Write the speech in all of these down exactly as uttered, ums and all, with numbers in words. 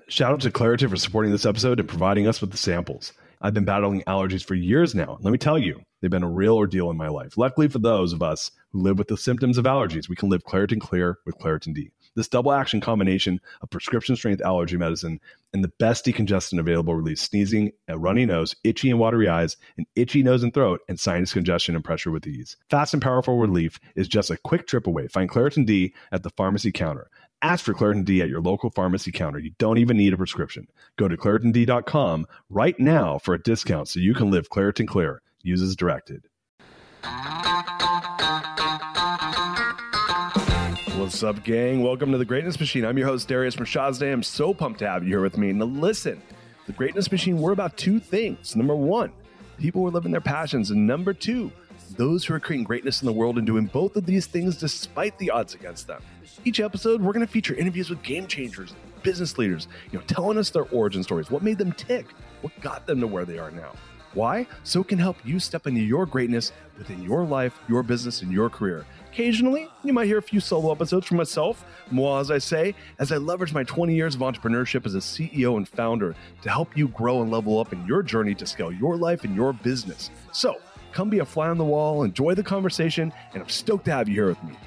Shout out to Claritin for supporting this episode and providing us with the samples. I've been battling allergies for years now. Let me tell you, they've been a real ordeal in my life. Luckily for those of us who live with the symptoms of allergies, we can live Claritin Clear with Claritin D. This double action combination of prescription strength allergy medicine and the best decongestant available relieves sneezing, a runny nose, itchy and watery eyes, an itchy nose and throat, and sinus congestion and pressure with ease. Fast and powerful relief is just a quick trip away. Find Claritin D at the pharmacy counter. Ask for Claritin D at your local pharmacy counter. You don't even need a prescription. Go to Claritin D dot com right now for a discount so you can live Claritin Clear. Use as directed. What's up, gang? Welcome to The Greatness Machine. I'm your host, Darius Mirshahzadeh. I'm so pumped to have you here with me. Now listen, The Greatness Machine, we're about two things. Number one, people who are living their passions. And number two, those who are creating greatness in the world and doing both of these things despite the odds against them. Each episode, we're going to feature interviews with game changers, business leaders, you know, telling us their origin stories, what made them tick, what got them to where they are now. Why? So it can help you step into your greatness within your life, your business, and your career. Occasionally, you might hear a few solo episodes from myself, moi, as I say, as I leverage my twenty years of entrepreneurship as a C E O and founder to help you grow and level up in your journey to scale your life and your business. So come be a fly on the wall, enjoy the conversation, and I'm stoked to have you here with me.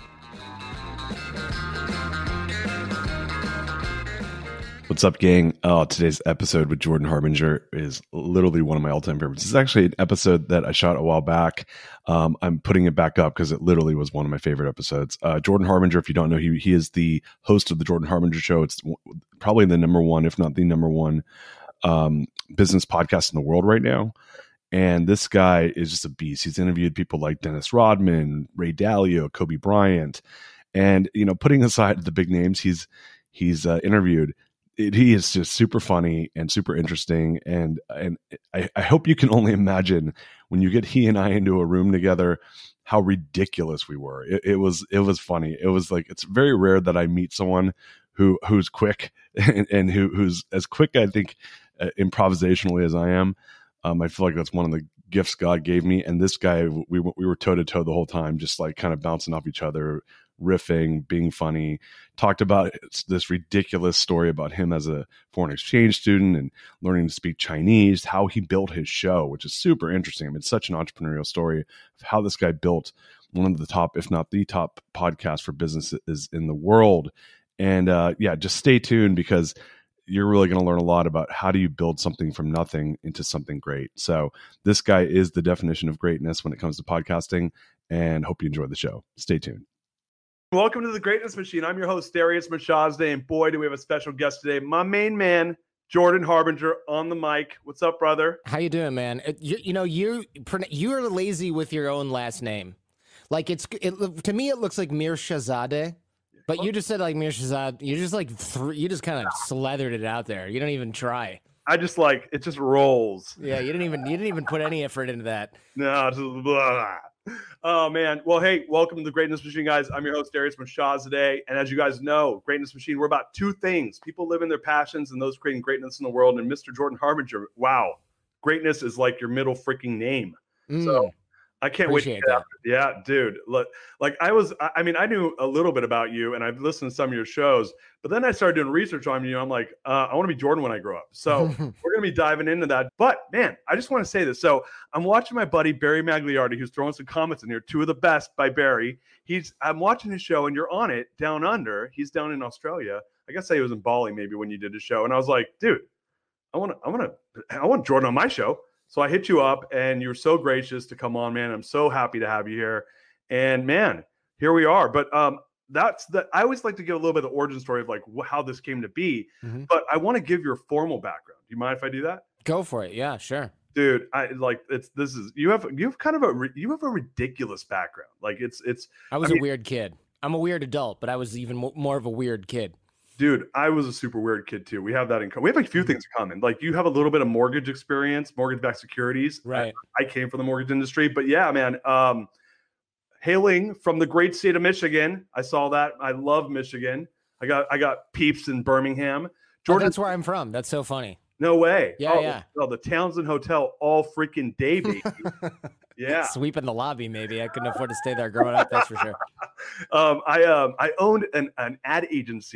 What's up, gang? Oh, today's episode with Jordan Harbinger is literally one of my all-time favorites. It's actually an episode that I shot a while back. Um, I'm putting it back up because it literally was one of my favorite episodes. Uh, Jordan Harbinger, if you don't know, he he is the host of the Jordan Harbinger Show. It's probably the number one, if not the number one, um, business podcast in the world right now. And this guy is just a beast. He's interviewed people like Dennis Rodman, Ray Dalio, Kobe Bryant, and you know, putting aside the big names he's he's uh, interviewed. It, he is just super funny and super interesting. And and I, I hope you can only imagine when you get he and I into a room together, how ridiculous we were. It, it was it was funny. It was like, it's very rare that I meet someone who who's quick and, and who who's as quick, I think, uh, improvisationally as I am. Um, I feel like that's one of the gifts God gave me. And this guy, we we were toe to toe the whole time, just like kind of bouncing off each other, riffing, being funny. Talked about this ridiculous story about him as a foreign exchange student and learning to speak Chinese, how he built his show, which is super interesting. I mean, it's such an entrepreneurial story of how this guy built one of the top, if not the top podcast for businesses in the world. And uh, yeah, just stay tuned because you're really going to learn a lot about how do you build something from nothing into something great. So this guy is the definition of greatness when it comes to podcasting, and hope you enjoy the show. Stay tuned. Welcome to The Greatness Machine. I'm your host, Darius Mirshahzadeh, and boy, do we have a special guest today. My main man, Jordan Harbinger, on the mic. What's up, brother? How you doing, man? It, you, you know, you you're lazy with your own last name. Like it's it, to me, it looks like Mirshahzadeh, but you just said like Mirshahzadeh. You just like th- you just kind of slathered it out there. You don't even try. I just like it. Just rolls. Yeah, you didn't even you didn't even put any effort into that. No, it's just blah. Oh, man. Well, hey, welcome to The Greatness Machine, guys. I'm your host, Darius Mirshahzadeh. And as you guys know, Greatness Machine, we're about two things. People living their passions and those creating greatness in the world. And Mister Jordan Harbinger, wow. Greatness is like your middle freaking name. Mm, so I can't wait to get after it. Yeah, dude. Look, like I was, I mean, I knew a little bit about you and I've listened to some of your shows, but then I started doing research on you. I'm like, uh, I want to be Jordan when I grow up. So we're going to be diving into that. But man, I just want to say this. So I'm watching my buddy, Barry Magliardi, who's throwing some comments in here, two of the best by Barry. He's, I'm watching his show and you're on it down under. He's down in Australia. I guess he was in Bali maybe when you did the show. And I was like, dude, I want to, I want to, I want Jordan on my show. So I hit you up and you were so gracious to come on, man. I'm so happy to have you here. And man, here we are. But um, that's the, I always like to give a little bit of the origin story of like wh- how this came to be. Mm-hmm. But I want to give your formal background. Do you mind if I do that? Go for it. Yeah, sure. Dude, I like it's, this is, you have, you have kind of a, you have a ridiculous background. Like it's, it's, I was I a mean, weird kid. I'm a weird adult, but I was even more of a weird kid. Dude, I was a super weird kid too. We have that in common. We have a few things in common. Like you have a little bit of mortgage experience, mortgage-backed securities. Right. I, I came from the mortgage industry, but yeah, man. Um, hailing from the great state of Michigan, I saw that. I love Michigan. I got I got peeps in Birmingham. Jordan, oh, that's where I'm from. That's so funny. No way. Yeah, oh, yeah. Oh, the Townsend Hotel all freaking day, baby. Yeah. Sweeping the lobby, maybe. I couldn't afford to stay there growing up. That's for sure. um, I um I owned an an ad agency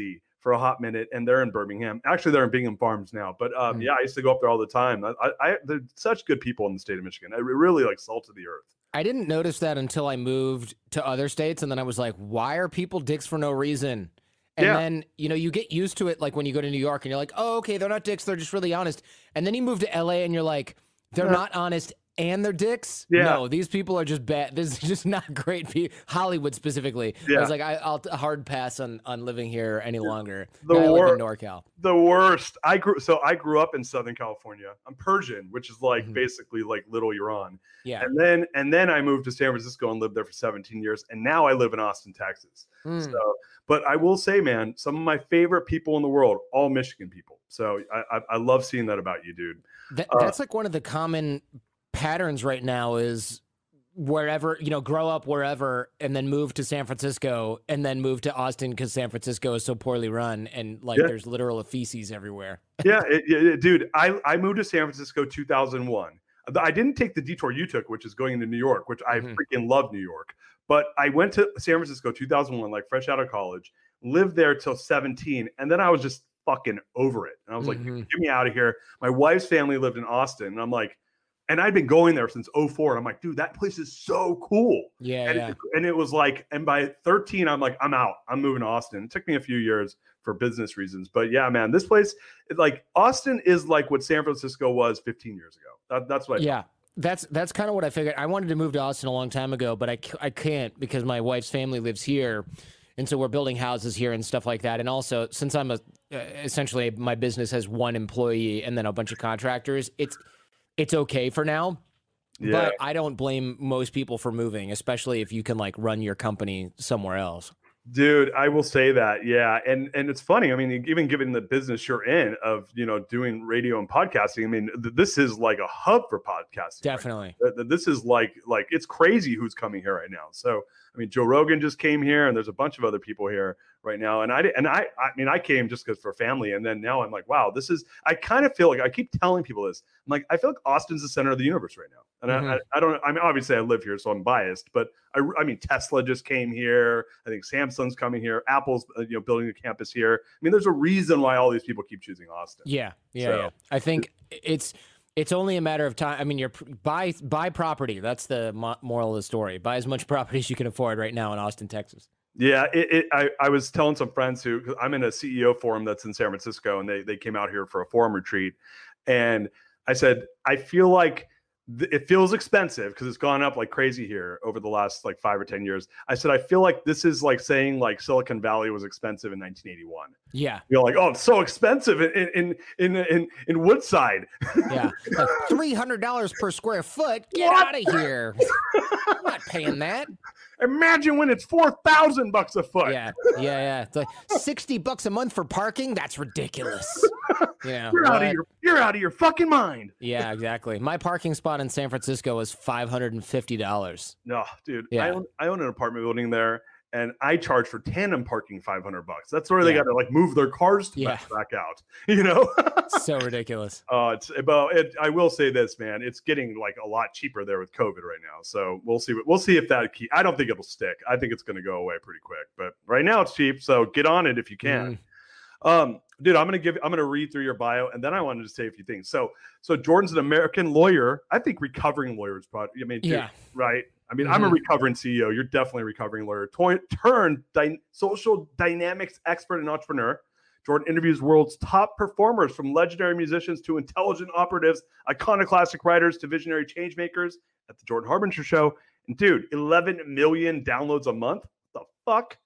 for a hot minute, and they're in Birmingham. Actually, they're in Bingham Farms now. But um, Mm. yeah, I used to go up there all the time. I, I, I they're such good people in the state of Michigan. I really like salt of the earth. I didn't notice that until I moved to other states, and then I was like, why are people dicks for no reason? And Yeah. then, you know, you get used to it, like when you go to New York and you're like, oh, okay, they're not dicks, they're just really honest. And then you move to L A and you're like, they're Yeah. not honest and they're dicks? Yeah. No, these people are just bad. This is just not great people. Hollywood specifically. I Yeah. was like, I, I'll t- hard pass on, on living here any longer. The I live wor- in NorCal. The worst. I grew so I grew up in Southern California. I'm Persian, which is like Mhm. basically like Little Iran. Yeah. And then and then I moved to San Francisco and lived there for seventeen years. And now I live in Austin, Texas. Mm. So, but I will say, man, some of my favorite people in the world, all Michigan people. So I I, I love seeing that about you, dude. That, Uh, that's like one of the common patterns right now is wherever, you know, grow up wherever and then move to San Francisco and then move to Austin because San Francisco is so poorly run and like Yeah. there's literal feces everywhere. Yeah, it, it- dude. I I moved to San Francisco two thousand one. I didn't take the detour you took, which is going to New York, which I Mhm. freaking love New York. But I went to San Francisco two thousand one, like fresh out of college, lived there till seventeen, and then I was just fucking over it. And I was like, Mhm. get me out of here. My wife's family lived in Austin, and I'm like, and I'd been going there since oh four. And I'm like, dude, that place is so cool. Yeah, And, yeah. it, and it was like, and by thirteen, I'm like, I'm out. I'm moving to Austin. It took me a few years for business reasons. But yeah, man, this place, it, like Austin is like what San Francisco was fifteen years ago. That, that's what I Yeah. That's that's kind of what I figured. I wanted to move to Austin a long time ago, but I, c- I can't because my wife's family lives here. And so we're building houses here and stuff like that. And also, since I'm a uh, essentially my business has one employee and then a bunch of contractors, it's it's okay for now. Yeah. But I don't blame most people for moving, especially if you can like run your company somewhere else. Dude, I will say that. Yeah. And and it's funny. I mean, even given the business you're in of, you know, doing radio and podcasting, I mean, th- this is like a hub for podcasting. right Definitely. now. Th- th- This is like like it's crazy who's coming here right now. So, I mean, Joe Rogan just came here and there's a bunch of other people here right now. And I di- and I I mean, I came just because for family, and then now I'm like, wow, this is I kind of feel like I keep telling people this. I'm like, I feel like Austin's the center of the universe right now. And I, Mhm. I, I don't I mean, obviously I live here, so I'm biased, but I, I mean, Tesla just came here. I think Samsung's coming here. Apple's uh, you know building a campus here. I mean, there's a reason why all these people keep choosing Austin. Yeah, yeah, So- yeah. I think it's it's only a matter of time. I mean, you're pr- buy buy property. That's the mo- moral of the story. Buy as much property as you can afford right now in Austin, Texas. Yeah, it, it, I, I was telling some friends who, cause I'm in a C E O forum that's in San Francisco, and they they came out here for a forum retreat, and I said I feel like th- it feels expensive because it's gone up like crazy here over the last like five or ten years. I said I feel like this is like saying like Silicon Valley was expensive in nineteen eighty-one. Yeah, You're like, oh, it's so expensive in in in in, in Woodside. yeah. Like three hundred dollars per square foot. Get What? out of here. I'm not paying that. Imagine when it's four thousand bucks a foot. Yeah, yeah, yeah. It's like sixty bucks a month for parking. That's ridiculous. Yeah, You're out what? of your you're out of your fucking mind. Yeah, exactly. My parking spot in San Francisco is five hundred and fifty dollars. No, dude. I Yeah. own I own an apartment building there, and I charge for tandem parking five hundred bucks. That's where they Yeah. got to like move their cars to Yeah. back, back out. You know. So ridiculous. Uh, it's but it, I will say this, man. It's getting like a lot cheaper there with COVID right now. So we'll see. What we'll see if that key. I don't think it'll stick. I think it's going to go away pretty quick. But right now it's cheap. So get on it if you can. Mm. Um, dude, I'm gonna give. I'm gonna read through your bio, and then I wanted to say a few things. So, so Jordan's an American lawyer. I think recovering lawyers, but I mean, dude, Yeah. right. I mean, I'm a Mhm. recovering C E O. You're definitely a recovering lawyer. To- turned dy- social dynamics expert and entrepreneur. Jordan interviews world's top performers, from legendary musicians to intelligent operatives, iconoclastic writers to visionary change makers at the Jordan Harbinger Show. And dude, eleven million downloads a month. What the fuck?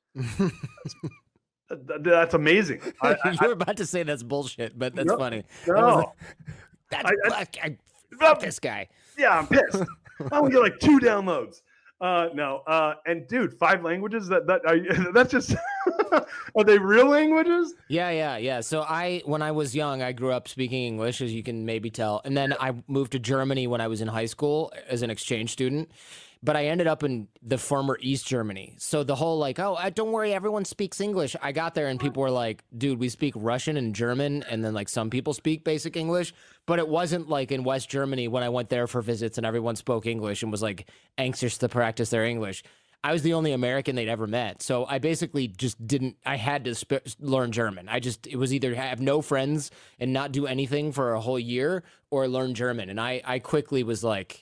That- that- that's amazing. I, I, you were about to say that's bullshit, but that's No, funny. no. That was- that's I- fuck, I, fuck this guy. Yeah, I'm pissed. I only get like two downloads. Uh, no, uh, and dude, five languages. That that are you, that's just are they real languages? Yeah, yeah, yeah. So I, when I was young, I grew up speaking English, as you can maybe tell, and then I moved to Germany when I was in high school as an exchange student. But I ended up in the former East Germany. So the whole like, oh, uh, don't worry, everyone speaks English. I got there and people were like, dude, we speak Russian and German, and then like some people speak basic English. But it wasn't like in West Germany when I went there for visits and everyone spoke English and was like anxious to practice their English. I was the only American they'd ever met. So I basically just didn't, I had to sp- learn German. I just, it was either have no friends and not do anything for a whole year or learn German. And I, I quickly was like,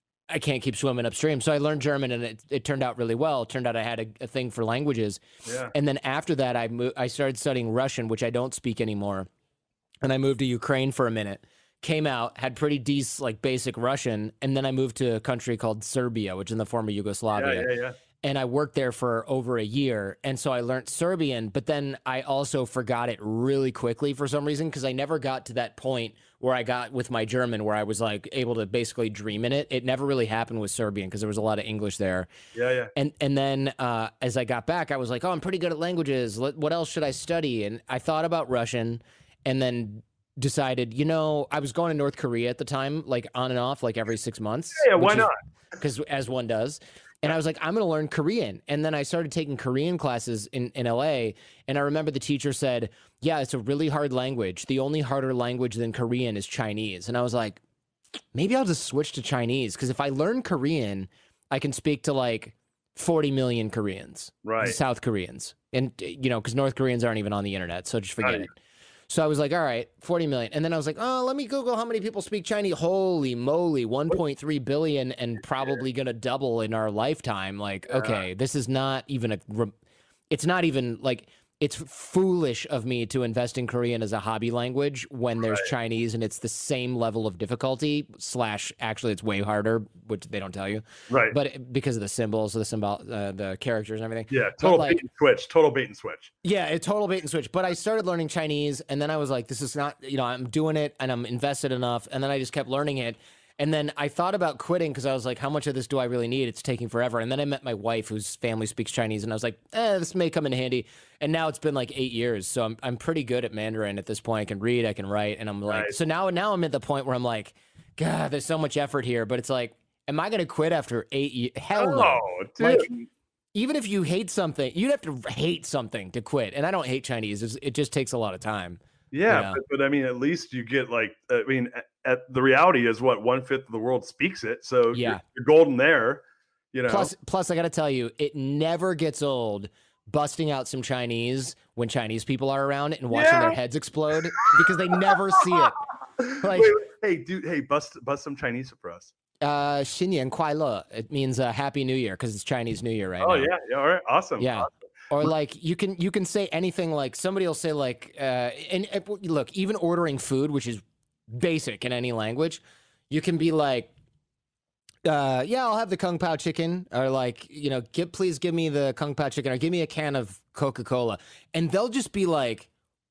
I can't keep swimming upstream. So I learned German and it, it turned out really well. It turned out I had a, a thing for languages. Yeah. And then after that, I moved, I started studying Russian, which I don't speak anymore. And I moved to Ukraine for a minute, came out, had pretty decent, like basic Russian. And then I moved to a country called Serbia, which is in the former Yugoslavia. Yeah, yeah, yeah. And I worked there for over a year. And so I learned Serbian, but then I also forgot it really quickly for some reason, because I never got to that point where I got with my German, where I was like able to basically dream in it. It never really happened with Serbian because there was a lot of English there. Yeah, yeah. And and then uh, as I got back, I was like, oh, I'm pretty good at languages. Let, what else should I study? And I thought about Russian and then decided, you know, I was going to North Korea at the time, like on and off, like every six months. Yeah, why not? Because as one does. And I was like, I'm going to learn Korean. And then I started taking Korean classes in, in L A. And I remember the teacher said, yeah, it's a really hard language. The only harder language than Korean is Chinese. And I was like, maybe I'll just switch to Chinese. Because if I learn Korean, I can speak to like forty million Koreans, Right. South Koreans. And, you know, because North Koreans aren't even on the internet. So just forget Right. it. So I was like, all right, forty million. And then I was like, oh, let me Google how many people speak Chinese. Holy moly, one point three billion and probably going to double in our lifetime. Like, okay, this is not even a, it's not even like, it's foolish of me to invest in Korean as a hobby language when there's Right. Chinese and it's the same level of difficulty slash actually it's way harder, which they don't tell you. Right. But it- because of the symbols, the symbol, uh, the characters and everything. Yeah, total like- bait and switch. Total bait and switch. Yeah, a total bait and switch. But I started learning Chinese, and then I was like, this is not, you know, I'm doing it and I'm invested enough. And then I just kept learning it. And then I thought about quitting because I was like, how much of this do I really need? It's taking forever. And then I met my wife, whose family speaks Chinese, and I was like, eh, this may come in handy. And now it's been like eight years. So I'm I'm pretty good at Mandarin at this point. I can read, I can write. And I'm like, Nice. so now, now I'm at the point where I'm like, God, there's so much effort here. But it's like, am I going to quit after eight years? Hell no. Oh, dude. Like, even if you hate something, you'd have to hate something to quit. And I don't hate Chinese. It's, it just takes a lot of time. yeah, yeah. But, but I mean, at least you get like, I mean, at, at the reality is what one fifth of the world speaks it. So Yeah. you're, you're golden there. You know. Plus, plus, I got to tell you, it never gets old busting out some Chinese when Chinese people are around and watching Yeah. their heads explode because they never see it. Like, Wait, wait, hey, dude, hey, bust bust some Chinese for us. uh, 新年快乐. It means uh, Happy New Year because it's Chinese New Year right Oh now. yeah, yeah, all right, awesome. Yeah. Awesome. Or like you can you can say anything, like somebody will say like uh and, and look, even ordering food, which is basic in any language, you can be like uh yeah, I'll have the kung pao chicken, or like, you know, give please give me the kung pao chicken, or give me a can of Coca-Cola. And they'll just be like,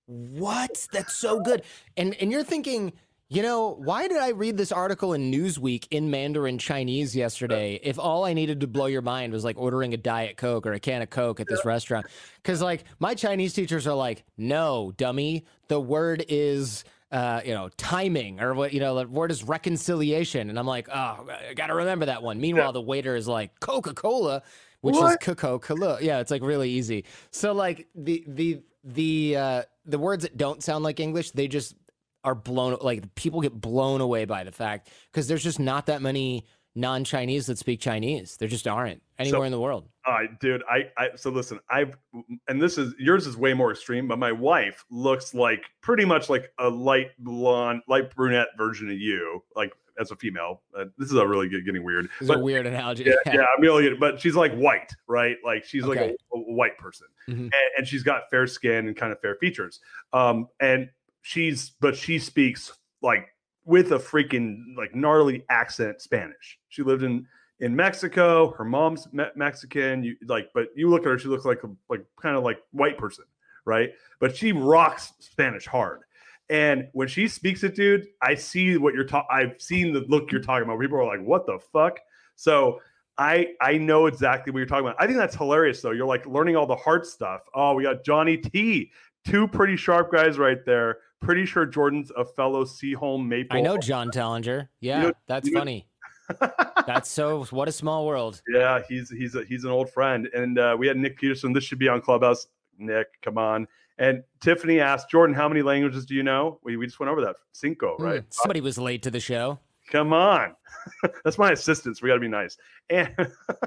"What? That's so good." And and you're thinking, you know, why did I read this article in Newsweek in Mandarin Chinese yesterday if all I needed to blow your mind was like ordering a Diet Coke or a can of Coke at this restaurant? Because like my Chinese teachers are like, no, dummy, the word is, uh, you know, timing, or what, you know, the word is reconciliation. And I'm like, oh, I got to remember that one. Meanwhile, the waiter is like, Coca-Cola, which is What? Coca-Cola. Yeah, it's like really easy. So like the, the, the, uh, the words that don't sound like English, they just are blown, like people get blown away by the fact, because there's just not that many non-Chinese that speak Chinese. There just aren't anywhere So- in the world. All right, dude. I, I so listen. I've and this is yours is way more extreme, but my wife looks like pretty much like a light blonde, light brunette version of you, like as a female. Uh, this is a really good, getting weird. It's But a weird analogy. yeah, yeah, I'm really good. But she's like white, right? Like she's like Okay. a, a white person, Mhm. and, and she's got fair skin and kind of fair features. Um, and she's but she speaks like with a freaking like gnarly accent Spanish. She lived in in Mexico. Her mom's me- Mexican. You like, but you look at her, she looks like a like kind of like white person, right? But she rocks Spanish hard. And when she speaks it, dude, I see what you're talking. I've seen the look you're talking about. People are like, "What the fuck?" So I I know exactly what you're talking about. I think that's hilarious, though. You're like learning all the hard stuff. Oh, we got Johnny T, two pretty sharp guys right there. Pretty sure Jordan's a fellow Seaholm Maple. I know John Tellinger. Yeah, know- that's you know- funny. That's so, what a small world. Yeah, he's he's a, he's an old friend, and uh, we had Nick Peterson. This should be on Clubhouse. Nick, come on. And Tiffany asked Jordan, "How many languages do you know?" We we just went over that. Cinco, right? Hmm, somebody was late to the show. Come on, that's my assistant. So we got to be nice. And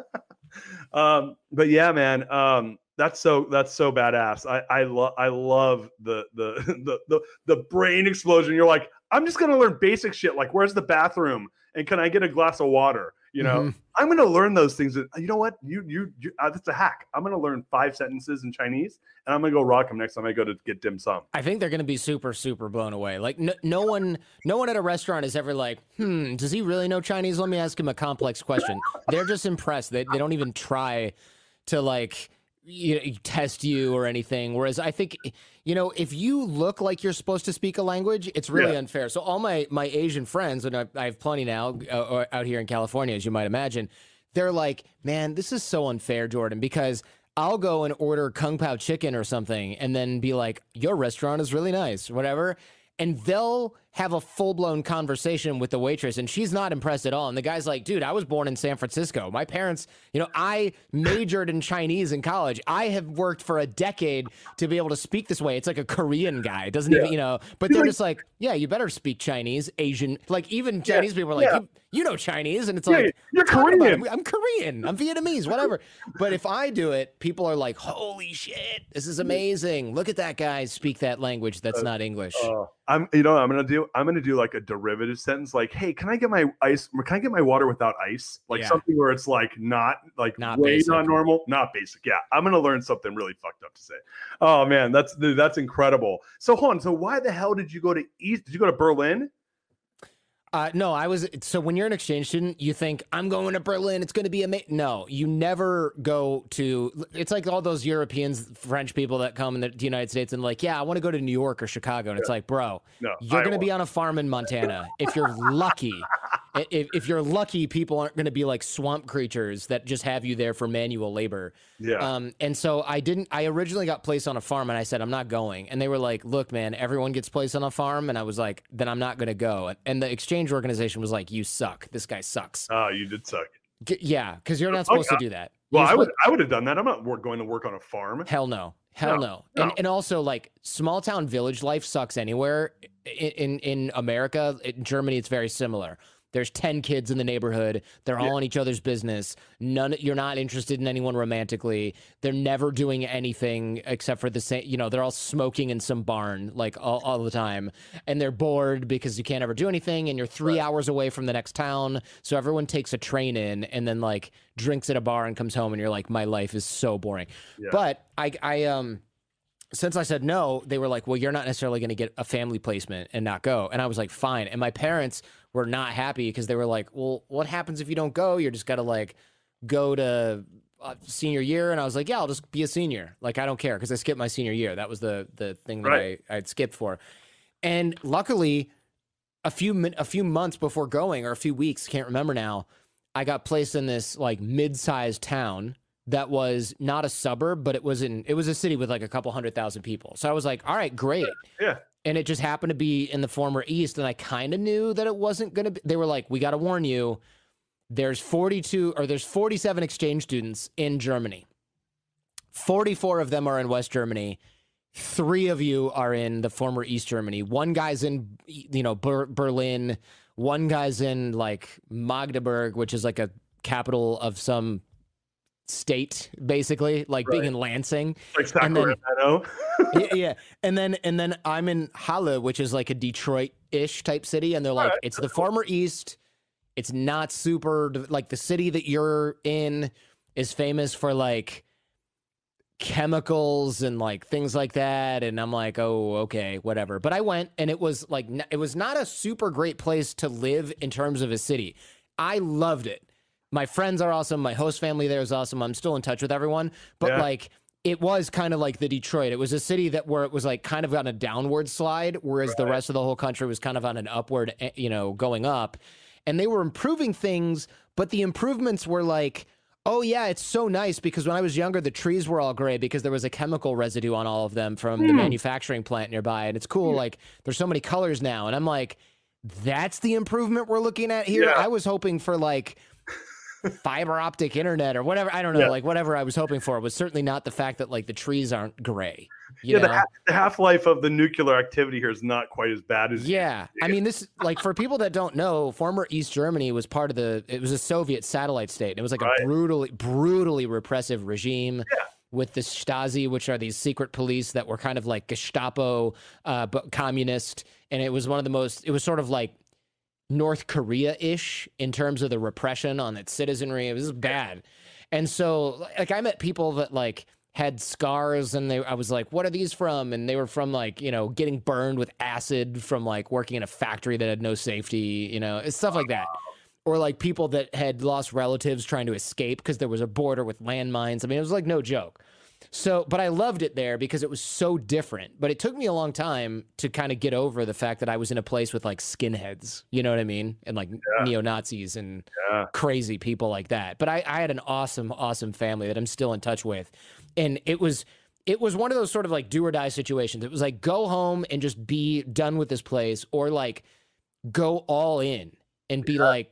um, but yeah, man, um, that's so that's so badass. I I love I love the, the the the the brain explosion. You're like, I'm just gonna learn basic shit like where's the bathroom and can I get a glass of water? You know, Mhm. I'm gonna learn those things. You know what? You you, you uh, that's a hack. I'm gonna learn five sentences in Chinese and I'm gonna go rock them next time I go to get dim sum. I think they're going to be super, super blown away. Like no, no one, no one at a restaurant is ever like, hmm, does he really know Chinese? Let me ask him a complex question. They're just impressed. They, they don't even try to like you know, test you or anything. Whereas I think, you know, if you look like you're supposed to speak a language, it's really Yeah. unfair. So all my, my Asian friends, and I, I have plenty now uh, out here in California, as you might imagine, they're like, man, this is so unfair, Jordan, because I'll go and order Kung Pao chicken or something and then be like, your restaurant is really nice, whatever. And they'll have a full-blown conversation with the waitress, and she's not impressed at all. And the guy's like, dude, I was born in San Francisco. My parents, you know, I majored in Chinese in college. I have worked for a decade to be able to speak this way. It's like a Korean guy. It doesn't Yeah. even, you know, but they're just like, yeah, you better speak Chinese, Asian. Like, even Chinese people are like, yeah. you, you know Chinese. And it's Yeah, like, you're talk about Korean. it. I'm Korean. I'm Vietnamese, whatever. But if I do it, people are like, holy shit, this is amazing. Look at that guy speak that language that's not English. Uh, I'm, you know, what I'm gonna do. I'm gonna do like a derivative sentence, like, "Hey, can I get my ice? Can I get my water without ice?" Like Yeah. something where it's like not like Not way basic. not normal, not basic. Yeah, I'm gonna learn something really fucked up to say. Oh man, that's that's incredible. So hold on. So why the hell did you go to East? Did you go to Berlin? Uh, no, I was. So when you're an exchange student, you think I'm going to Berlin. It's going to be amazing. No, you never go to. It's like all those Europeans, French people that come in the, the United States and like, yeah, I want to go to New York or Chicago. And it's like, bro, No, you're going to Iowa. be on a farm in Montana. If you're lucky, I- if, if you're lucky, people aren't going to be like swamp creatures that just have you there for manual labor. Yeah. Um, and so I didn't, I originally got placed on a farm and I said, I'm not going. And they were like, look, man, everyone gets placed on a farm. And I was like, then I'm not going to go. And the exchange organization was like, you suck. This guy sucks. Oh, you did suck. G- yeah. Cause you're not supposed Okay. to do that. Well, You're I would supposed- I would have done that. I'm not work, going to work on a farm. Hell no. Hell No, no. no. And, and also like small town village life sucks anywhere in, in, in America. In Germany, it's very similar. There's ten kids in the neighborhood. They're all Yeah. in each other's business. None, you're not interested in anyone romantically. They're never doing anything except for the same, you know, they're all smoking in some barn like all, all the time. And they're bored because you can't ever do anything. And you're three Right. hours away from the next town. So everyone takes a train in and then like drinks at a bar and comes home. And you're like, my life is so boring. Yeah. But I, I, um, since I said no, they were like, well, you're not necessarily going to get a family placement and not go. And I was like, fine. And my parents were not happy because they were like, well, what happens if you don't go? You're just got to like go to uh, senior year. And I was like, yeah, I'll just be a senior. Like, I don't care because I skipped my senior year. That was the the thing that Right. I I'd skipped for. And luckily, a few min- a few months before going, or a few weeks, can't remember now, I got placed in this like mid-sized town that was not a suburb, but it was in it was a city with like a couple hundred thousand people. So I was like, all right, great. Yeah. And it just happened to be in the former East, and I kind of knew that it wasn't gonna be. They were like, we got to warn you. There's forty-two or there's forty-seven exchange students in Germany. forty-four of them are in West Germany. Three of you are in the former East Germany. One guy's in, you know, Ber- Berlin. One guy's in like Magdeburg, which is like a capital of some state, basically, like being Right. in Lansing. Like And then- Sacramento. yeah, yeah. And then and then I'm in Halle, which is like a Detroit-ish type city, and they're like, Alright, it's the former East. It's not super like the city that you're in is famous for like chemicals and like things like that. And I'm like, oh, okay, whatever. But I went, and it was like n- it was not a super great place to live in terms of a city. I loved it. My friends are awesome. My host family there is awesome. I'm still in touch with everyone, but Yeah. like it was kind of like the Detroit. It was a city that where it was like kind of on a downward slide, whereas the Right. rest of the whole country was kind of on an upward, eh, you know, going up. And they were improving things, but the improvements were like, oh yeah, it's so nice because when I was younger, the trees were all gray because there was a chemical residue on all of them from the Hmm. manufacturing plant nearby. And it's cool. Like there's so many colors now. And I'm like, that's the improvement we're looking at here. Yeah. I was hoping for like fiber optic internet or whatever. I don't know, Yeah. like whatever I was hoping for was certainly not the fact that like the trees aren't gray. You yeah, know? the, ha- the half-life of the nuclear activity here is not quite as bad as Yeah. I mean, this, like, for people that don't know, former East Germany was part of the, it was a Soviet satellite state. It was like Right. a brutally, brutally repressive regime. Yeah. With the Stasi, which are these secret police that were kind of like Gestapo, uh, but communist. And it was one of the most, it was sort of like North Korea-ish in terms of the repression on its citizenry. It was bad. And so, like, I met people that, like, had scars, and they, I was like, what are these from? And they were from, like, you know, getting burned with acid from, like, working in a factory that had no safety, you know, it's stuff like that. Or like people that had lost relatives trying to escape because there was a border with landmines. I mean, it was like no joke. So, but I loved it there because it was so different. But it took me a long time to kind of get over the fact that I was in a place with like skinheads, you know what I mean? And like Yeah. neo-Nazis and Yeah. crazy people like that. But I, I had an awesome, awesome family that I'm still in touch with. And it was, it was one of those sort of like do or die situations. It was like, go home and just be done with this place, or like go all in and be Yeah. like,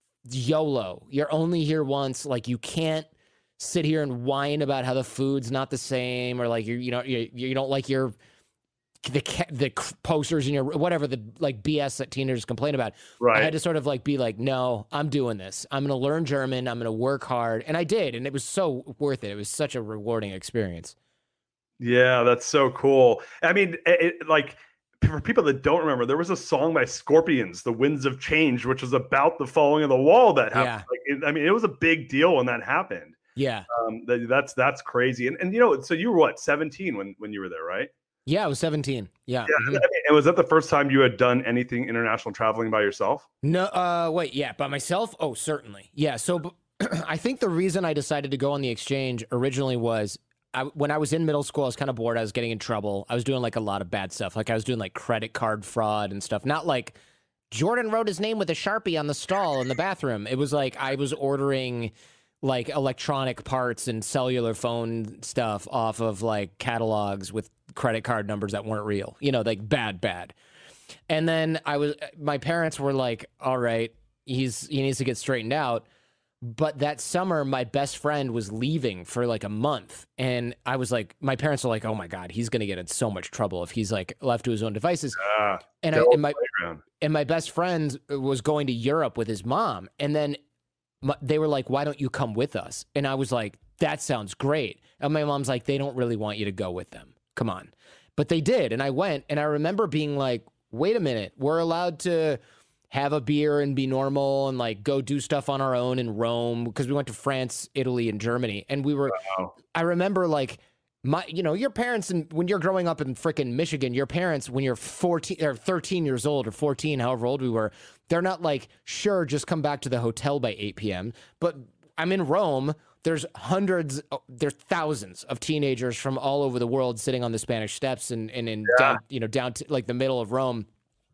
YOLO, you're only here once. Like, you can't sit here and whine about how the food's not the same, or like you you know you, you don't like your the ca- the posters in your whatever the like B S that teenagers complain about. Right. I had to sort of like be like, no, I'm doing this. I'm gonna learn German. I'm gonna work hard, and I did, and it was so worth it. It was such a rewarding experience. Yeah, that's so cool. I mean, it, it, like for people that don't remember, there was a song by Scorpions, "The Winds of Change," which was about the falling of the wall that happened. Yeah. Like, it, I mean, it was a big deal when that happened. Yeah, Um, that, that's that's crazy. And and you know, so you were what, seventeen when when you were there, right? yeah, I was seventeen. Yeah. Yeah. Mhm. I mean, and was that the first time you had done anything international traveling by yourself? No, uh, wait, yeah, by myself? Oh, certainly. Yeah, so b- I think the reason I decided to go on the exchange originally was I, when I was in middle school, I was kind of bored. I was getting in trouble. I was doing like a lot of bad stuff. Like I was doing like credit card fraud and stuff. Not like Jordan wrote his name with a Sharpie on the stall in the bathroom. It was like I was ordering like electronic parts and cellular phone stuff off of like catalogs with credit card numbers that weren't real, you know, like bad, bad. And then I was, my parents were like, all right, he's, he needs to get straightened out. But that summer, my best friend was leaving for like a month. And I was like, my parents were like, oh my God, he's going to get in so much trouble if he's like left to his own devices. Ah, And, I, the old and my, playground. and my best friend was going to Europe with his mom. And then my, they were like, why don't you come with us? And I was like, that sounds great. And my mom's like, they don't really want you to go with them. Come on. But they did. And I went, and I remember being like, wait a minute, we're allowed to have a beer and be normal and like go do stuff on our own in Rome, because we went to France, Italy, and Germany. And we were, Wow. I remember like, my, you know, your parents, and when you're growing up in frickin' Michigan, your parents, when you're fourteen or thirteen years old or fourteen, however old we were, they're not like, sure, just come back to the hotel by eight p.m. But I'm in Rome. There's hundreds, there's thousands of teenagers from all over the world sitting on the Spanish Steps and, and in Yeah. down, you know, down to like the middle of Rome.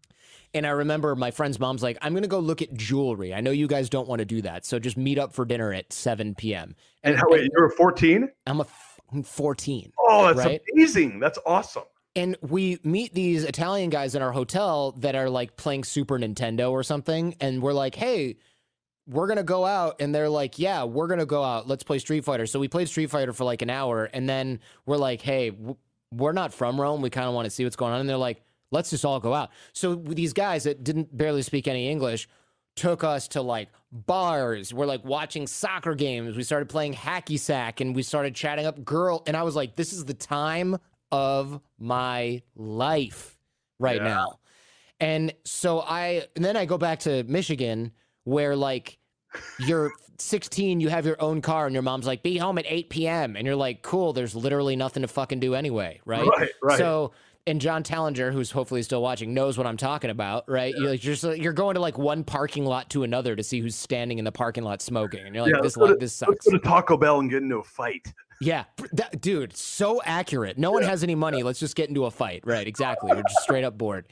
And I remember my friend's mom's like, I'm going to go look at jewelry. I know you guys don't want to do that. So just meet up for dinner at seven p.m. And how, wait, you were fourteen? I'm a f- I'm fourteen. Oh, that's Right? amazing. That's awesome. And we meet these Italian guys in our hotel that are like playing Super Nintendo or something. And we're like, hey, we're going to go out. And they're like, yeah, we're going to go out. Let's play Street Fighter. So we played Street Fighter for like an hour. And then we're like, hey, w- we're not from Rome. We kind of want to see what's going on. And they're like, let's just all go out. So these guys that didn't barely speak any English took us to like bars. We're like watching soccer games. We started playing hacky sack and we started chatting up girl. And I was like, this is the time of my life right Yeah. now. And so I, and then I go back to Michigan where like you're sixteen, you have your own car and your mom's like, be home at eight p.m. And you're like, cool, there's literally nothing to fucking do anyway. Right. Right, right. So, and John Tallinger, who's hopefully still watching, knows what I'm talking about, right? You're, like, you're, just, you're going to like one parking lot to another to see who's standing in the parking lot smoking. And you're like, Yeah, this, let's go li- to- this Let's sucks. go to Taco Bell and get into a fight. Yeah, that, dude, so accurate. No one has any money. Let's just get into a fight. Right, exactly. We're just straight up bored.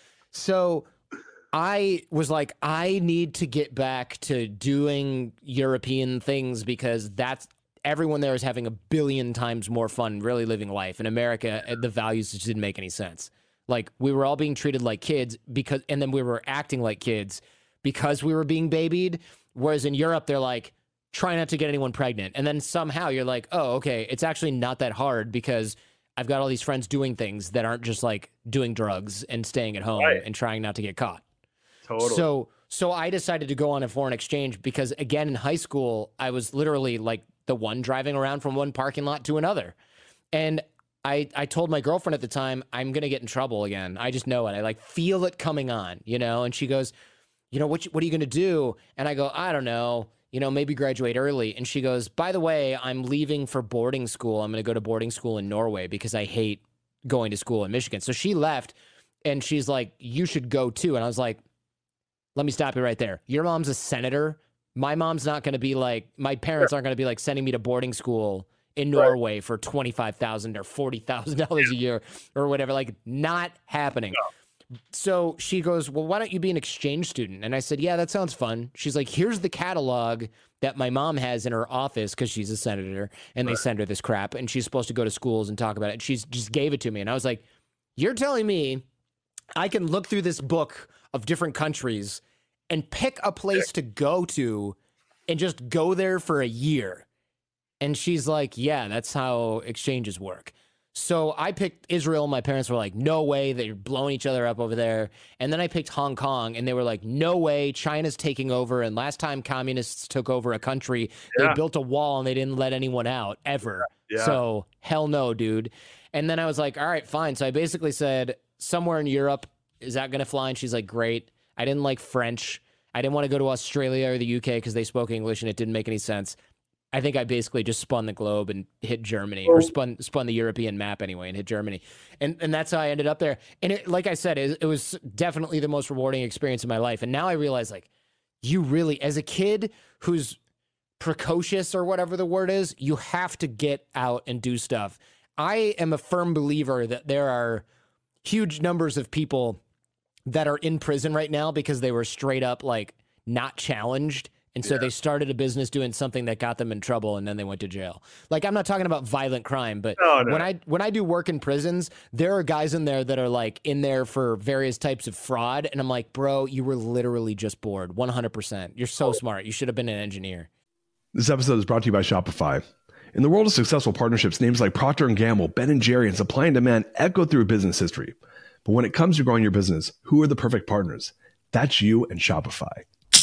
So I was like, I need to get back to doing European things because that's everyone there is having a billion times more fun really living life. In America, the values just didn't make any sense. Like we were all being treated like kids because, and then we were acting like kids because we were being babied. Whereas in Europe, they're like, try not to get anyone pregnant. And then somehow you're like, oh, okay, it's actually not that hard because I've got all these friends doing things that aren't just like doing drugs and staying at home Right. and trying not to get caught. Totally. So, so I decided to go on a foreign exchange because, again, in high school, I was literally like the one driving around from one parking lot to another. And I, I told my girlfriend at the time, I'm going to get in trouble again. I just know it. I like feel it coming on, you know? And she goes, you know, what, you, what are you going to do? And I go, I don't know, you know, maybe graduate early. And she goes, by the way, I'm leaving for boarding school. I'm going to go to boarding school in Norway because I hate going to school in Michigan. So she left and she's like, you should go too. And I was like, let me stop you right there. Your mom's a senator. My mom's not going to be like, my parents aren't going to be like sending me to boarding school in Norway right. for twenty-five thousand dollars or forty thousand dollars a year or whatever. Like, not happening. No. So she goes, well, why don't you be an exchange student? And I said, yeah, that sounds fun. She's like, here's the catalog that my mom has in her office because she's a senator and right. they send her this crap and she's supposed to go to schools and talk about it. And she's just gave it to me. And I was like, you're telling me I can look through this book of different countries and pick a place to go to and just go there for a year. And she's like, yeah, that's how exchanges work. So I picked Israel. My parents were like, no way, they're blowing each other up over there. And then I picked Hong Kong and they were like, no way, China's taking over. And last time communists took over a country, yeah. they built a wall and they didn't let anyone out ever. Yeah. Yeah. So hell no, dude. And then I was like, all right, fine. So I basically said, somewhere in Europe, is that going to fly? And she's like, great. I didn't like French. I didn't want to go to Australia or the U K because they spoke English and it didn't make any sense. I think I basically just spun the globe and hit Germany, or spun spun the European map anyway and hit Germany. And and that's how I ended up there. And it, like I said, it, it was definitely the most rewarding experience of my life. And now I realize, like, you really, as a kid who's precocious or whatever the word is, you have to get out and do stuff. I am a firm believer that there are huge numbers of people that are in prison right now because they were straight up like not challenged. And so yeah. they started a business doing something that got them in trouble and then they went to jail. Like, I'm not talking about violent crime, but oh, no. when I when I do work in prisons, there are guys in there that are like in there for various types of fraud. And I'm like, bro, you were literally just bored. one hundred percent. You're so oh. smart. You should have been an engineer. This episode is brought to you by Shopify. In the world of successful partnerships, names like Procter and Gamble, Ben and Jerry, and Supply and Demand echo through business history. But when it comes to growing your business, who are the perfect partners? That's you and Shopify.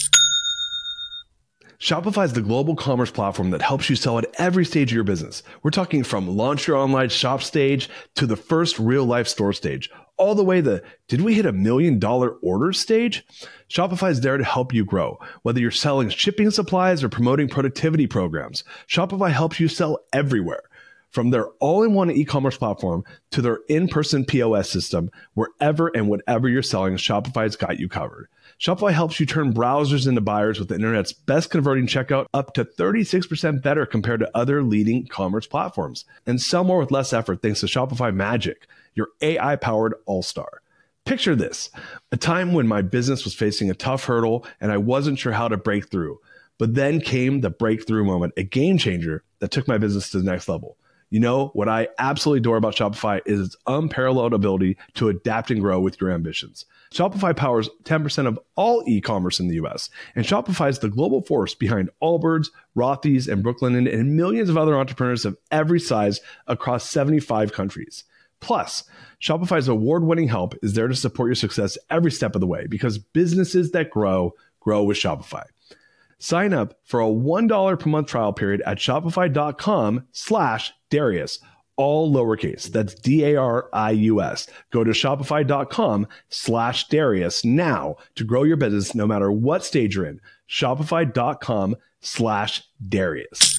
Shopify is the global commerce platform that helps you sell at every stage of your business. We're talking from launch your online shop stage to the first real life store stage, all the way to, did we hit a million dollar order stage? Shopify is there to help you grow. Whether you're selling shipping supplies or promoting productivity programs, Shopify helps you sell everywhere. From their all-in-one e-commerce platform to their in-person P O S system, wherever and whatever you're selling, Shopify's got you covered. Shopify helps you turn browsers into buyers with the internet's best converting checkout, up to thirty-six percent better compared to other leading commerce platforms. And sell more with less effort thanks to Shopify Magic, your A I-powered all-star. Picture this, a time when my business was facing a tough hurdle and I wasn't sure how to break through. But then came the breakthrough moment, a game changer that took my business to the next level. You know, what I absolutely adore about Shopify is its unparalleled ability to adapt and grow with your ambitions. Shopify powers ten percent of all e-commerce in the U S, and Shopify is the global force behind Allbirds, Rothy's, and Brooklinen, and millions of other entrepreneurs of every size across seventy-five countries. Plus, Shopify's award-winning help is there to support your success every step of the way, because businesses that grow, grow with Shopify. Sign up for a one dollar per month trial period at shopify.com slash Darius, all lowercase. That's D A R I U S. Go to shopify.com slash Darius now to grow your business no matter what stage you're in. Shopify.com slash Darius.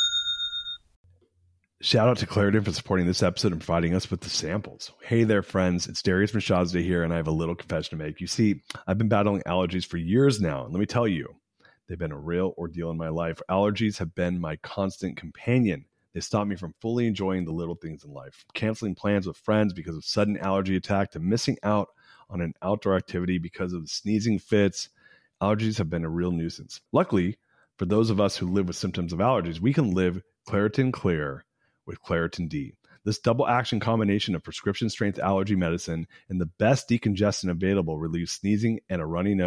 Shout out to Claritin for supporting this episode and providing us with the samples. Hey there, friends. It's Darius from Shazda here, and I have a little confession to make. You see, I've been battling allergies for years now, and let me tell you, they've been a real ordeal in my life. Allergies have been my constant companion. They stop me from fully enjoying the little things in life, canceling plans with friends because of sudden allergy attack, to missing out on an outdoor activity because of the sneezing fits. Allergies have been a real nuisance. Luckily, for those of us who live with symptoms of allergies, we can live Claritin Clear with Claritin D. This double action combination of prescription strength allergy medicine and the best decongestant available relieves sneezing and a runny nose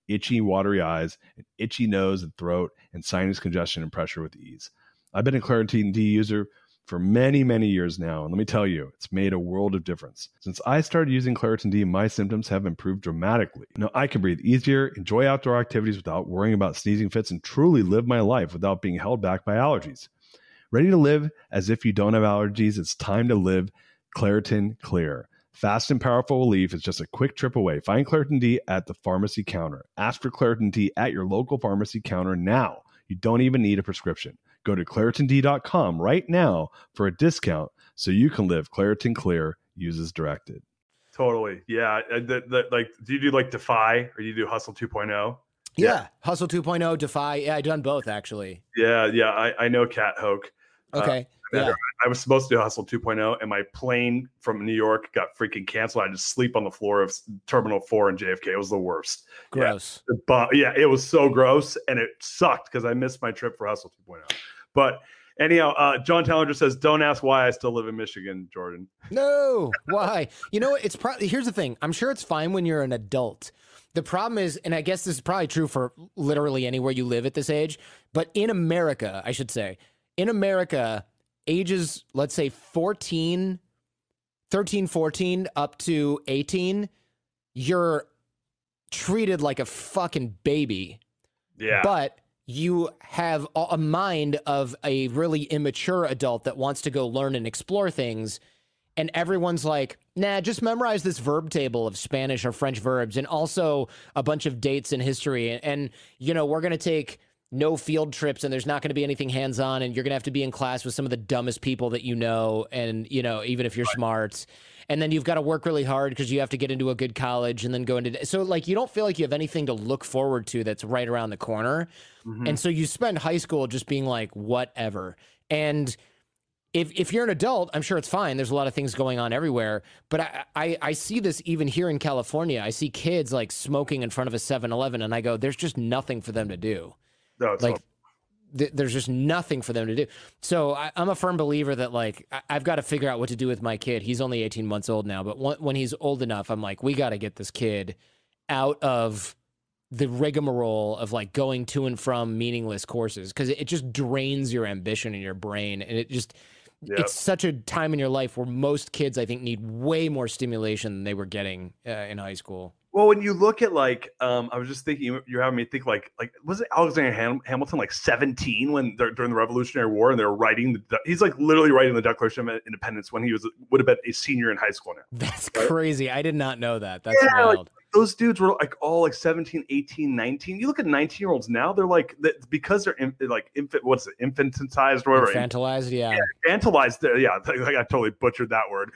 itchy, watery eyes, an itchy nose and throat, and sinus congestion and pressure with ease. I've been a Claritin D user for many, many years now, and let me tell you, it's made a world of difference. Since I started using Claritin D, my symptoms have improved dramatically. Now I can breathe easier, enjoy outdoor activities without worrying about sneezing fits, and truly live my life without being held back by allergies. Ready to live as if you don't have allergies? It's time to live Claritin Clear. Fast and powerful relief is just a quick trip away. Find Claritin D at the pharmacy counter. Ask for Claritin D at your local pharmacy counter now. You don't even need a prescription. Go to Claritin D dot com right now for a discount so you can live Claritin Clear. Use as directed. Totally. Yeah. The, the, like, do you do like Defy or do you do Hustle two point oh? Yeah. yeah. Hustle two point oh, Defy. Yeah, I've done both actually. Yeah. Yeah. I, I know Cat Hoke. Okay. Uh, yeah. I was supposed to do Hustle two point oh and my plane from New York got freaking canceled. I just sleep on the floor of Terminal four in J F K. It was the worst. Gross. Yeah, but yeah, it was so gross and it sucked because I missed my trip for Hustle two point oh. But anyhow, uh, John Tallinger says, don't ask why I still live in Michigan, Jordan. No, why? You know what? It's probably, here's the thing. I'm sure it's fine when you're an adult. The problem is, and I guess this is probably true for literally anywhere you live at this age, but in America, I should say, in America, ages, let's say fourteen, thirteen, fourteen up to eighteen, you're treated like a fucking baby. Yeah. But you have a mind of a really immature adult that wants to go learn and explore things. And everyone's like, nah, just memorize this verb table of Spanish or French verbs and also a bunch of dates in history. And, and you know, we're going to take no field trips and there's not going to be anything hands-on and you're going to have to be in class with some of the dumbest people that you know. And, you know, even if you're right. smart. And then you've got to work really hard because you have to get into a good college and then go into... So, like, you don't feel like you have anything to look forward to that's right around the corner. Mm-hmm. And so you spend high school just being like, whatever. And if if you're an adult, I'm sure it's fine. There's a lot of things going on everywhere. But I, I, I see this even here in California. I see kids, like, smoking in front of a seven eleven, and I go, there's just nothing for them to do. No, it's like, not. th- there's just nothing for them to do. So I, I'm a firm believer that, like, I, I've got to figure out what to do with my kid. He's only eighteen months old now, but when, when he's old enough, I'm like, we got to get this kid out of the rigmarole of, like, going to and from meaningless courses, because it, it just drains your ambition in your brain, and it just... Yep. It's such a time in your life where most kids, I think, need way more stimulation than they were getting uh, in high school. Well, when you look at, like, um, I was just thinking, you're having me think, like, like was it Alexander Ham- Hamilton like seventeen when they're during the Revolutionary War and they were writing the, he's like literally writing the Declaration of Independence when he was would have been a senior in high school now. That's right? Crazy. I did not know that. That's yeah, wild. Like, those dudes were like all like seventeen, eighteen, nineteen. You look at nineteen year olds now, they're like, because they're in, like infant, what's it, infantized or whatever. Infantilized, yeah. yeah infantilized. Yeah, I got totally butchered that word.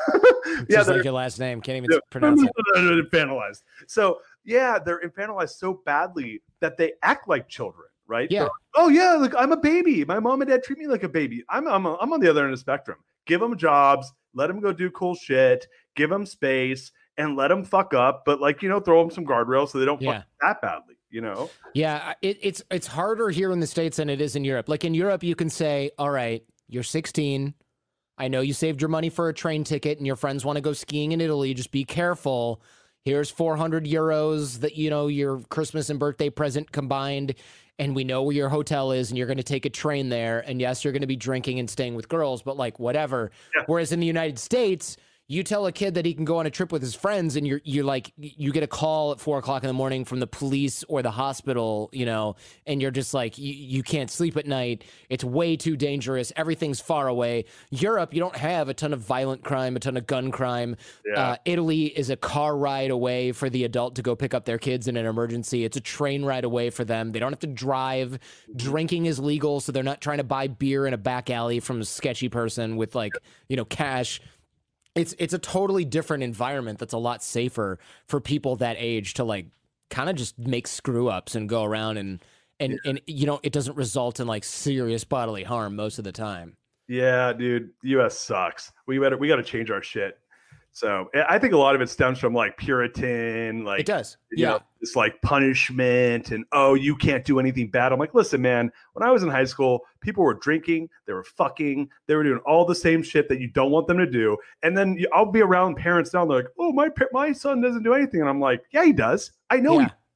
yeah, just like your last name. Can't even yeah. pronounce it. Infantilized. So, yeah, they're infantilized so badly that they act like children, right? Yeah. Like, oh, yeah, look, I'm a baby. My mom and dad treat me like a baby. I'm, I'm, a, I'm on the other end of the spectrum. Give them jobs. Let them go do cool shit. Give them space. And let them fuck up, but, like, you know, throw them some guardrails so they don't yeah. fuck that badly, you know? Yeah, it, it's it's harder here in the States than it is in Europe. Like, in Europe, you can say, all right, you're sixteen. I know you saved your money for a train ticket and your friends want to go skiing in Italy. Just be careful. Here's four hundred euros that, you know, your Christmas and birthday present combined, and we know where your hotel is, and you're going to take a train there. And, yes, you're going to be drinking and staying with girls, but, like, whatever. Yeah. Whereas in the United States... You tell a kid that he can go on a trip with his friends, and you're you're like you get a call at four o'clock in the morning from the police or the hospital, you know, and you're just like you, you can't sleep at night. It's way too dangerous. Everything's far away. Europe, you don't have a ton of violent crime, a ton of gun crime. Yeah. Uh, Italy is a car ride away for the adult to go pick up their kids in an emergency. It's a train ride away for them. They don't have to drive. Drinking is legal, so they're not trying to buy beer in a back alley from a sketchy person with, like, you know, cash. It's it's a totally different environment that's a lot safer for people that age to, like, kind of just make screw ups and go around and and yeah. and you know, it doesn't result in, like, serious bodily harm most of the time. Yeah, dude, the U S sucks. We better we got to change our shit. So I think a lot of it stems from, like, Puritan, like, it does, you yeah, know, it's like punishment and, oh, you can't do anything bad. I'm like, listen, man, when I was in high school, people were drinking, they were fucking, they were doing all the same shit that you don't want them to do. And then you, I'll be around parents now, and they're like, oh, my my son doesn't do anything, and I'm like, yeah, he does. I know yeah. he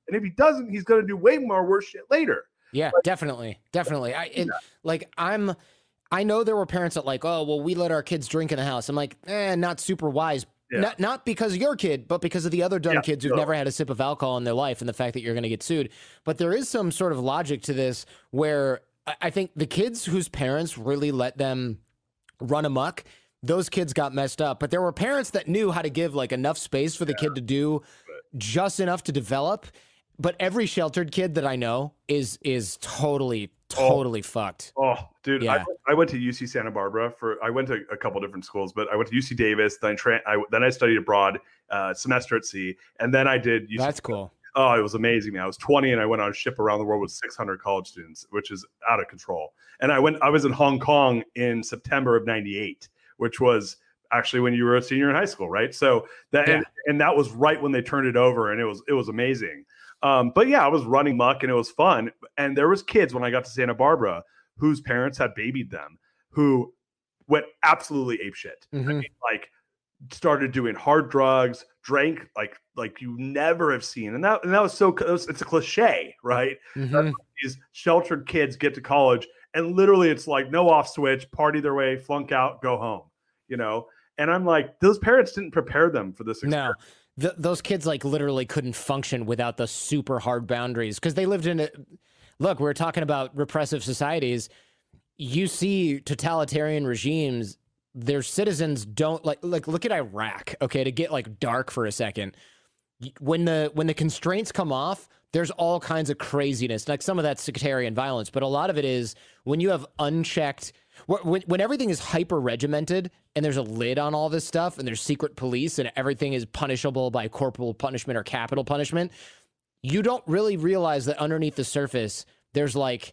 And if he doesn't, he's going to do way more worse shit later. Yeah, like, definitely. Definitely. I it, yeah. like I'm I know there were parents that like, oh, well, we let our kids drink in the house. I'm like, eh, not super wise. Yeah. Not not because of your kid, but because of the other dumb yeah, kids who've no. never had a sip of alcohol in their life and the fact that you're going to get sued. But there is some sort of logic to this where I think the kids whose parents really let them run amok, those kids got messed up. But there were parents that knew how to give like enough space for the yeah. kid to do just enough to develop. But every sheltered kid that I know is is totally, totally oh. fucked. Oh, dude, yeah. I, I went to U C Santa Barbara for, I went to a couple different schools, but I went to U C Davis, then, tra- I, then I studied abroad, uh, semester at sea, and then I did U C That's cool. Oh, it was amazing, man. I was twenty and I went on a ship around the world with six hundred college students, which is out of control. And I went, I was in Hong Kong in September of ninety-eight, which was actually when you were a senior in high school, right? So that, yeah. and, and that was right when they turned it over, and it was, it was amazing. Um, but yeah, I was running muck and it was fun. And there was kids when I got to Santa Barbara whose parents had babied them, who went absolutely apeshit. Mm-hmm. I mean, like started doing hard drugs, drank like like you never have seen, and that and that was so it was, it's a cliche, right? Mm-hmm. These sheltered kids get to college, and literally it's like no off switch, party their way, flunk out, go home, you know. And I'm like, those parents didn't prepare them for this experience. No. The, those kids like literally couldn't function without the super hard boundaries because they lived in a look, we're talking about repressive societies. You see totalitarian regimes, their citizens don't like like look at Iraq, okay, to get like dark for a second. When the when the constraints come off, there's all kinds of craziness. Like some of that's sectarian violence, but a lot of it is when you have unchecked When, when everything is hyper regimented and there's a lid on all this stuff and there's secret police and everything is punishable by corporal punishment or capital punishment, you don't really realize that underneath the surface, there's like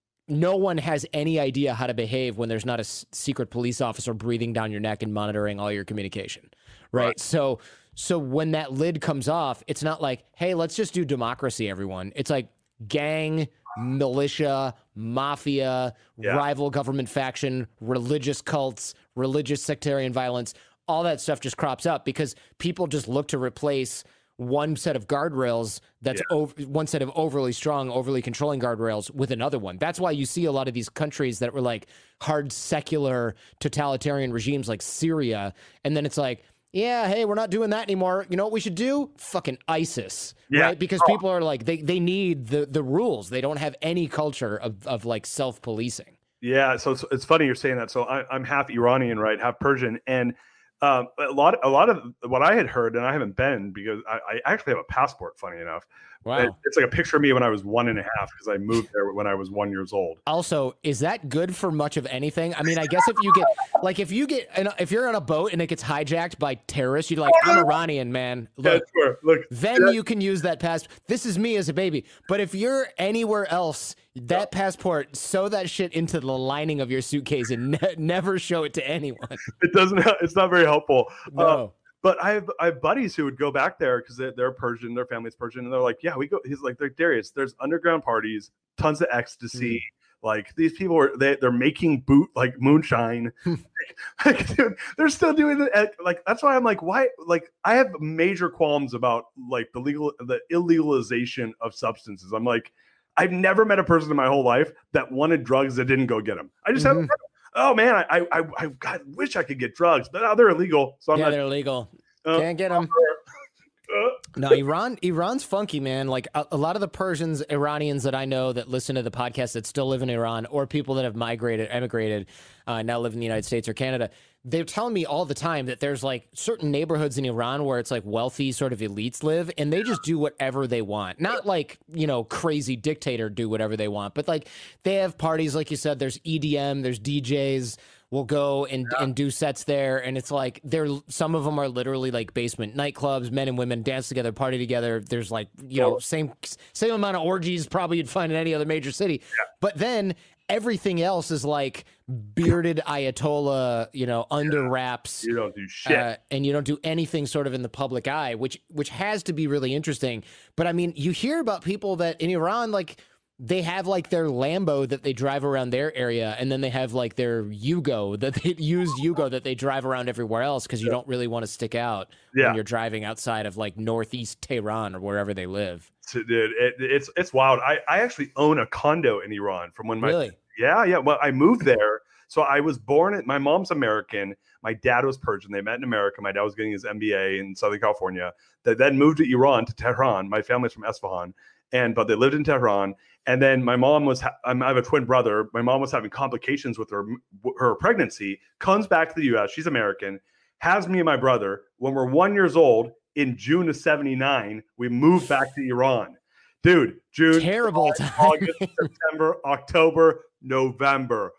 no one has any idea how to behave when there's not a s- secret police officer breathing down your neck and monitoring all your communication. Right. right. So, so when that lid comes off, it's not like, hey, let's just do democracy, everyone. It's like gang, militia, mafia, yeah. rival government faction, religious cults, religious sectarian violence, all that stuff just crops up because people just look to replace one set of guardrails that's yeah. over, one set of overly strong, overly controlling guardrails with another one. That's why you see a lot of these countries that were like hard secular totalitarian regimes like Syria, and then it's like, yeah, hey, we're not doing that anymore. You know what we should do? Fucking ISIS, yeah. right? Because oh. people are like, they they need the the rules. They don't have any culture of, of like self-policing. Yeah, so it's, it's funny you're saying that. So I, I'm half Iranian, right? Half Persian, and um, a lot a lot of what I had heard, and I haven't been because I, I actually have a passport. Funny enough. Wow. It, it's like a picture of me when I was one and a half because I moved there when I was one years old. Also, is that good for much of anything? I mean, I guess if you get like if you get if you're on a boat and it gets hijacked by terrorists, you're like, I'm Iranian, man. Look, yeah, sure. Look, then yeah. you can use that pass. This is me as a baby. But if you're anywhere else, that yeah. passport, sew that shit into the lining of your suitcase and ne- never show it to anyone. It doesn't. It's not very helpful. No. Uh, But I have I have buddies who would go back there because they're, they're Persian, their family's Persian, and they're like, yeah, we go. He's like, they're Darius. There's underground parties, tons of ecstasy. Mm. Like these people are they they're making boot like moonshine. like, dude, they're still doing it. Like that's why I'm like, why? Like I have major qualms about like the legal the illegalization of substances. I'm like, I've never met a person in my whole life that wanted drugs that didn't go get them. I just mm-hmm. haven't. Oh man, I I I God, wish I could get drugs, but now they're illegal. So I'm yeah, not, they're illegal. Uh, Can't get them. Uh, No, Iran. Iran's funky, man. Like a, a lot of the Persians, Iranians that I know that listen to the podcast that still live in Iran, or people that have migrated, emigrated, uh, now live in the United States or Canada. They're telling me all the time that there's like certain neighborhoods in Iran where it's like wealthy sort of elites live, and they just do whatever they want. Not like, you know, crazy dictator do whatever they want, but like they have parties, like you said. There's E D M, there's D Js. We'll go and, yeah. and do sets there, and it's like they're some of them are literally like basement nightclubs. Men and women dance together, party together. There's like you know same same amount of orgies probably you'd find in any other major city. Yeah. But then everything else is like bearded Ayatollah, you know, under wraps. You don't do shit, uh, and you don't do anything sort of in the public eye, which which has to be really interesting. But I mean, you hear about people that in Iran like. they have like their Lambo that they drive around their area, and then they have like their Yugo that they used Yugo that they drive around everywhere else because you Yeah. don't really want to stick out Yeah. when you're driving outside of like northeast Tehran or wherever they live. So, dude, it, it's it's wild. I, I actually own a condo in Iran from when my Really? yeah yeah. Well, I moved there, so I was born. At, my mom's American. My dad was Persian. They met in America. My dad was getting his M B A in Southern California. They then moved to Iran, to Tehran. My family's from Esfahan, and but they lived in Tehran. And then my mom was. Ha- I have a twin brother. My mom was having complications with her her pregnancy. Comes back to the U S. She's American. Has me and my brother. When we're one years old, in June of seventy-nine, we moved back to Iran. Dude, June, Terrible July, time. August, September, October, November.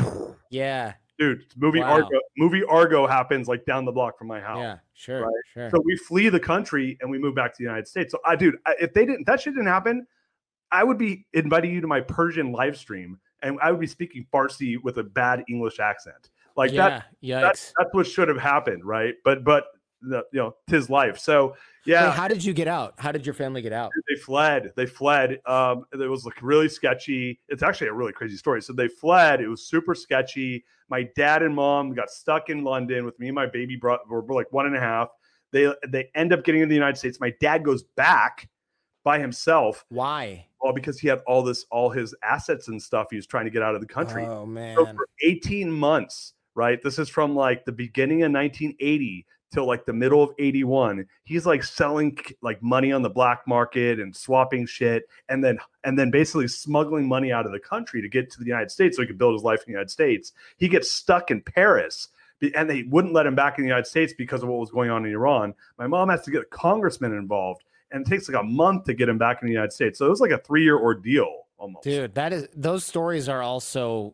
Yeah. Dude, movie Wow. Argo, movie Argo happens like down the block from my house. Yeah. Sure. Right. Sure. So we flee the country and we move back to the United States. So I, dude, I, if they didn't, that shit didn't happen, I would be inviting you to my Persian live stream, and I would be speaking Farsi with a bad English accent. Like that. yeah. That, Yikes. that's what should have happened, right? But but the, you know, tis life. So yeah. Wait, how did you get out? How did your family get out? They fled. They fled. Um, it was like really sketchy. It's actually a really crazy story. So they fled. It was super sketchy. My dad and mom got stuck in London with me and my baby brother. We're like one and a half. They they end up getting into the United States. My dad goes back by himself. Why? Well, because he had all this, all his assets and stuff. He was trying to get out of the country. Oh man. So for eighteen months, right? This is from like the beginning of nineteen eighty till like the middle of eighty-one. He's like selling like money on the black market and swapping shit, and then and then basically smuggling money out of the country to get to the United States so he could build his life in the United States. He gets stuck in Paris, and they wouldn't let him back in the United States because of what was going on in Iran. My mom has to get a congressman involved, and it takes like a month to get him back in the United States. So it was like a three-year ordeal almost. Dude, that is those stories are also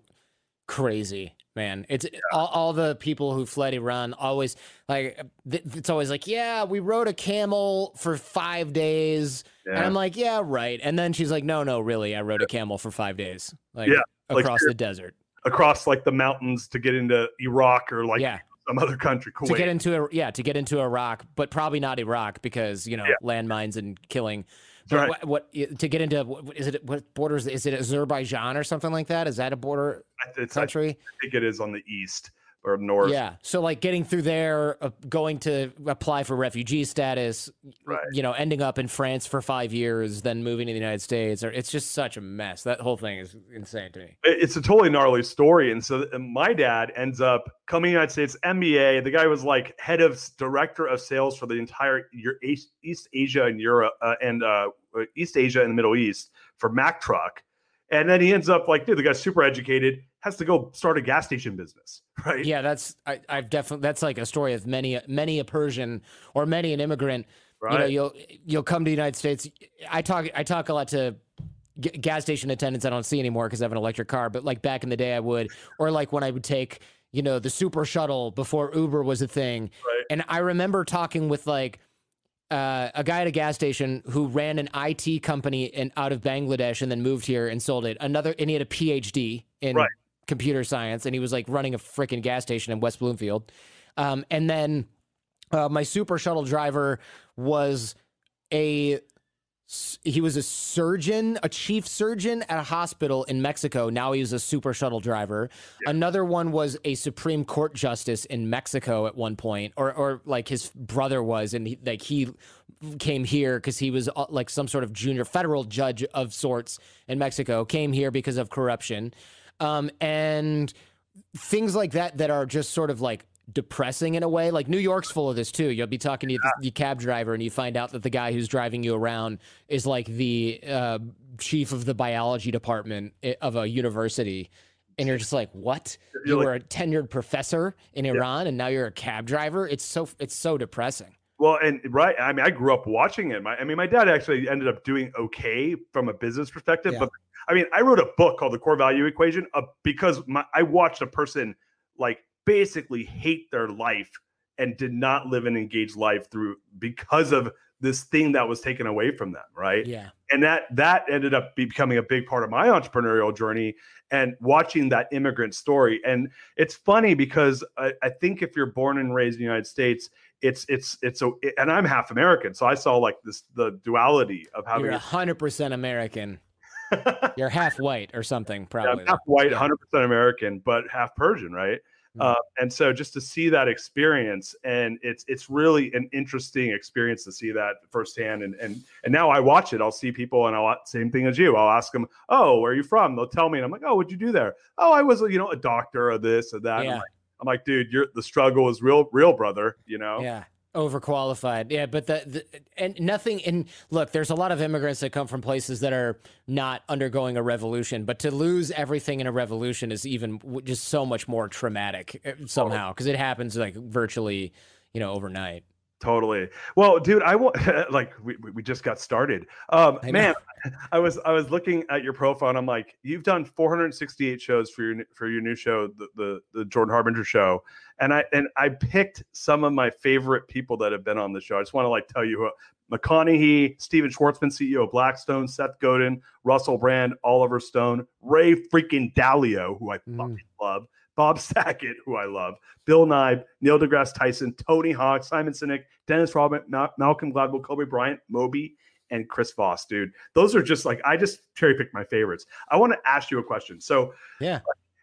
crazy, man. It's all, all the people who fled Iran always like th- it's always like, yeah, we rode a camel for five days, and Yeah. I'm like, yeah, right. And then she's like, no, no, really, I rode a camel for five days, like Yeah, like across you're- the desert. Across like the mountains to get into Iraq or like Yeah. some other country. Kuwait. To get into a, yeah, to get into Iraq, but probably not Iraq because you know Yeah. landmines and killing. That's But right. what, what to get into? What, is it what borders? Is it Azerbaijan or something like that? Is that a border I- It's, I country? think it is on the east or north. Yeah. So like getting through there, uh, going to apply for refugee status, Right. you know, ending up in France for five years, then moving to the United States, or it's just such a mess. That whole thing is insane to me. It- It's a totally gnarly story. And so uh, my dad ends up coming to the United States, M B A. The guy was like head of director of sales for the entire Eu- East, East Asia and Europe uh, and uh, East Asia and the Middle East for Mack Truck. And then he ends up like, dude, the guy's super educated, has to go start a gas station business, right? Yeah, that's I, I've definitely that's like a story of many many a Persian or many an immigrant. Right. You know, you'll you'll come to the United States. I talk I talk a lot to g- gas station attendants. I don't see anymore because I have an electric car. But like back in the day, I would, or like when I would take you know the super shuttle before Uber was a thing. Right. And I remember talking with like uh, a guy at a gas station who ran an I T company in out of Bangladesh and then moved here and sold it. Another, and he had a P H D in Right. computer science, and he was like running a freaking gas station in West Bloomfield. Um, and then uh, my super shuttle driver was a he was a surgeon, a chief surgeon at a hospital in Mexico. Now he's a super shuttle driver. Yeah. Another one was a Supreme Court justice in Mexico at one point, or or like his brother was, and he, like he came here because he was uh, like some sort of junior federal judge of sorts in Mexico. Came here because of corruption, um, and things like that that are just sort of like depressing in a way. Like New York's full of this too. You'll be talking to the, the cab driver and you find out that the guy who's driving you around is like the uh, chief of the biology department of a university. And you're just like, what? You're You like- were a tenured professor in Iran and now you're a cab driver? It's so it's so depressing. Well, and right, I mean, I grew up watching it. My, I mean, my dad actually ended up doing okay from a business perspective. Yeah. But I mean, I wrote a book called The Core Value Equation uh, because my, I watched a person like basically hate their life and did not live an engaged life through because of this thing that was taken away from them, right? Yeah. And that that ended up becoming a big part of my entrepreneurial journey and watching that immigrant story. And it's funny because I, I think if you're born and raised in the United States, it's it's it's a and I'm half American, so I saw like this the duality of having You're a one hundred percent American. You're half white or something, probably. Yeah, half white, one hundred percent American, but half Persian, right? Mm-hmm. Uh, and so just to see that experience, and it's it's really an interesting experience to see that firsthand. And and and now I watch it. I'll see people, and I'll same thing as you. I'll ask them, "Oh, where are you from?" They'll tell me, and I'm like, "Oh, what'd you do there?" "Oh, I was, you know, a doctor or this or that." Yeah. I'm, like, I'm like, "Dude, you're the struggle is real, real, brother." You know? Yeah. Overqualified. Yeah, but the, the and nothing and look, there's a lot of immigrants that come from places that are not undergoing a revolution, but to lose everything in a revolution is even just so much more traumatic somehow, because it happens like virtually, you know, overnight. Totally. Well, dude, I want like we, we just got started. Um, I man, I was I was looking at your profile and I'm like, you've done four hundred sixty-eight shows for your for your new show, the, the the Jordan Harbinger show, and I and I picked some of my favorite people that have been on the show. I just want to like tell you who: McConaughey, Steven Schwartzman, C E O of Blackstone, Seth Godin, Russell Brand, Oliver Stone, Ray freaking Dalio, who I mm. fucking love. Bob Saget, who I love, Bill Nye, Neil deGrasse Tyson, Tony Hawk, Simon Sinek, Dennis Rodman, Ma- Malcolm Gladwell, Kobe Bryant, Moby, and Chris Voss, dude. Those are just like, I just cherry picked my favorites. I want to ask you a question. So yeah,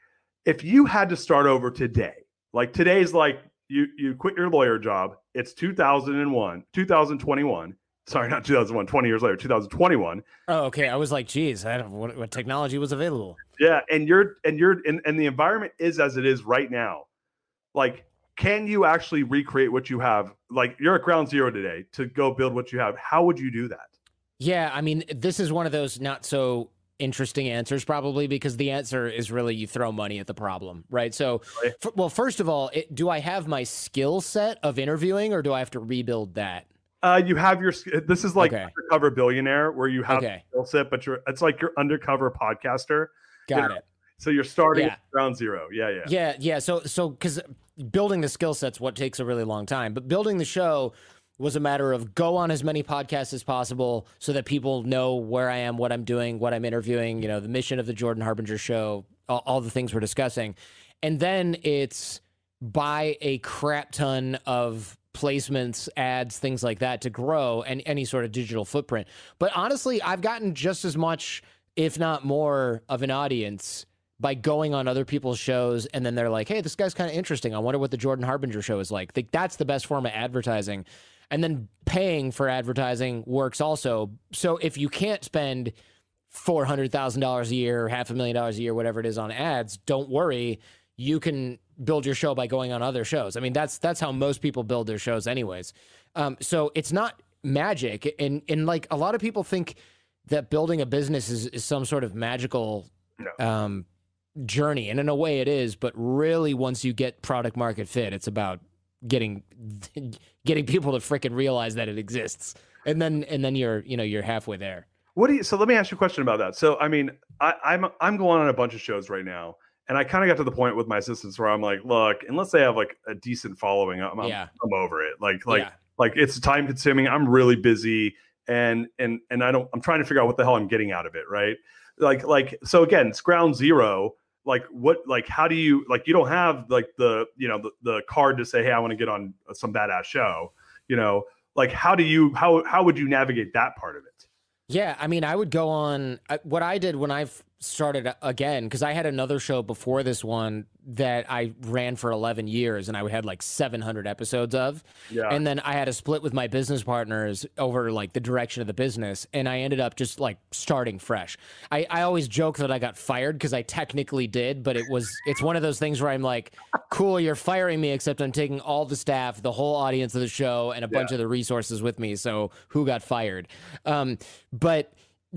if you had to start over today, like today's like you you quit your lawyer job, it's two thousand one, two thousand twenty-one. Sorry, not two thousand one, twenty years later, two thousand twenty-one. Oh, okay. I was like, geez, I don't know what, what technology was available. Yeah, and you're and you're and, and the environment is as it is right now. Like, can you actually recreate what you have? Like, you're at ground zero today to go build what you have. How would you do that? Yeah, I mean, this is one of those not so interesting answers, probably, because the answer is really you throw money at the problem, right? So, right. F- well, first of all, it, do I have my skill set of interviewing, or do I have to rebuild that? Uh, you have your. This is like okay. Undercover Billionaire, where you have okay. skill set, but you're. It's like you're undercover podcaster. Got you know? it. So you're starting yeah. at ground zero. Yeah, yeah, yeah, yeah. So, so because building the skill set's what takes a really long time, but building the show was a matter of go on as many podcasts as possible so that people know where I am, what I'm doing, what I'm interviewing. You know, the mission of the Jordan Harbinger show, all, all the things we're discussing, and then it's buy a crap ton of placements, ads, things like that to grow and any sort of digital footprint. But honestly, I've gotten just as much, if not more, of an audience by going on other people's shows, and then they're like, hey, this guy's kind of interesting. I wonder what the Jordan Harbinger show is like. Like, that's the best form of advertising. And then paying for advertising works also. So if you can't spend four hundred thousand dollars a year, half a million dollars a year, whatever it is on ads, don't worry. You can build your show by going on other shows. I mean, that's that's how most people build their shows anyways. Um, so it's not magic. And, and like a lot of people think that building a business is, is some sort of magical no. um, journey. And in a way it is, but really once you get product market fit, it's about getting getting people to freaking realize that it exists. And then and then you're, you know, you're halfway there. What do you so let me ask you a question about that. So I mean, I, I'm I'm going on a bunch of shows right now. And I kind of got to the point with my assistants where I'm like, look, unless they have like a decent following, I'm, I'm, yeah. I'm over it. Like, like, yeah. like it's time consuming. I'm really busy, and and and I don't. I'm trying to figure out what the hell I'm getting out of it, right? Like, like so again, it's ground zero. Like, what? Like, how do you like? You don't have like the you know the, the card to say, hey, I want to get on some badass show. You know, like how do you how how would you navigate that part of it? Yeah, I mean, I would go on uh, what I did when I started again, because I had another show before this one that I ran for eleven years and I had like seven hundred episodes of. Yeah. And then I had a split with my business partners over like the direction of the business. And I ended up just like starting fresh. I, I always joke that I got fired because I technically did, but it was, it's one of those things where I'm like, cool, you're firing me, except I'm taking all the staff, the whole audience of the show, and a bunch yeah. of the resources with me. So who got fired? Um, but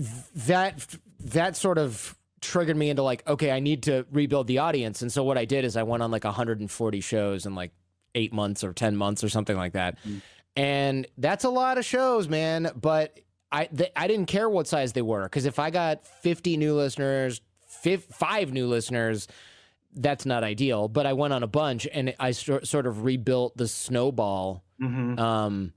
that, that sort of triggered me into like, okay, I need to rebuild the audience. And so what I did is I went on like one hundred forty shows in like eight months or ten months or something like that. Mm. And that's a lot of shows, man. But I, th- I didn't care what size they were. Cause if I got fifty new listeners, f- five new listeners, that's not ideal. But I went on a bunch and I st- sort of rebuilt the snowball, mm-hmm. um,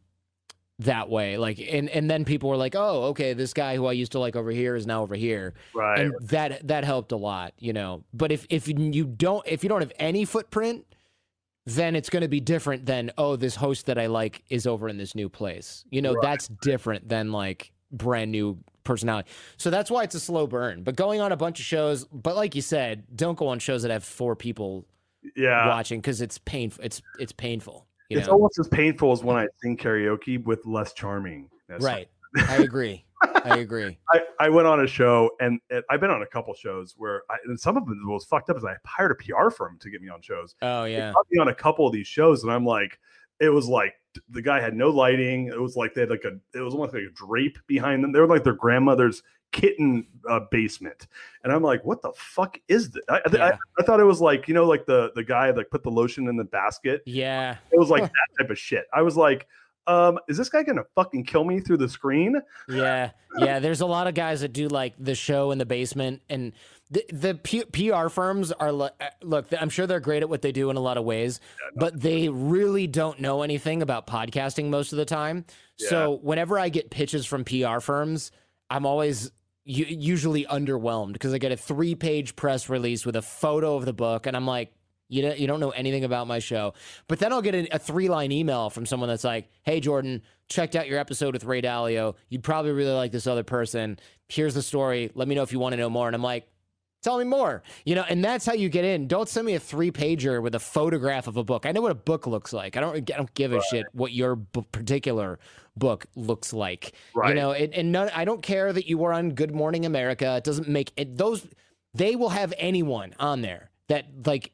that way. Like, and, and then people were like, oh, okay, this guy who I used to like over here is now over here. Right. And that, that helped a lot, you know, but if, if you don't, if you don't have any footprint, then it's going to be different than, oh, this host that I like is over in this new place. You know, right. That's different than like brand new personality. So that's why it's a slow burn. But going on a bunch of shows, but like you said, don't go on shows that have four people yeah. watching because it's painful. It's it's painful. You it's know? almost as painful as when I sing karaoke with less charming. That's right. I agree. I agree. I, I went on a show, and, and I've been on a couple shows where I, and some of them was fucked up. Is I hired a P R firm to get me on shows. Oh yeah, they got me on a couple of these shows, and I'm like, it was like the guy had no lighting. It was like they had like a, it was almost like a drape behind them. They were like their grandmother's kitten uh, basement, and I'm like, what the fuck is this? I, yeah. I, I thought it was like, you know, like the the guy that put the lotion in the basket. Yeah, it was like that type of shit. I was like, um, is this guy gonna fucking kill me through the screen? Yeah, yeah. There's a lot of guys that do like the show in the basement, and the the P- PR firms are look. I'm sure they're great at what they do in a lot of ways, yeah, no. but they really don't know anything about podcasting most of the time. Yeah. So whenever I get pitches from P R firms, I'm always usually underwhelmed because I get a three-page press release with a photo of the book, and I'm like, you know, you don't know anything about my show. But then I'll get a, a three-line email from someone that's like, hey, Jordan, checked out your episode with Ray Dalio. You'd probably really like this other person. Here's the story. Let me know if you want to know more. And I'm like, tell me more. You know, and that's how you get in. Don't send me a three-pager with a photograph of a book. I know what a book looks like. I don't, I don't give a right. shit what your b- particular book looks like. Right. You know, and, and none, I don't care that you were on Good Morning America. It doesn't make it. Those, they will have anyone on there that, like,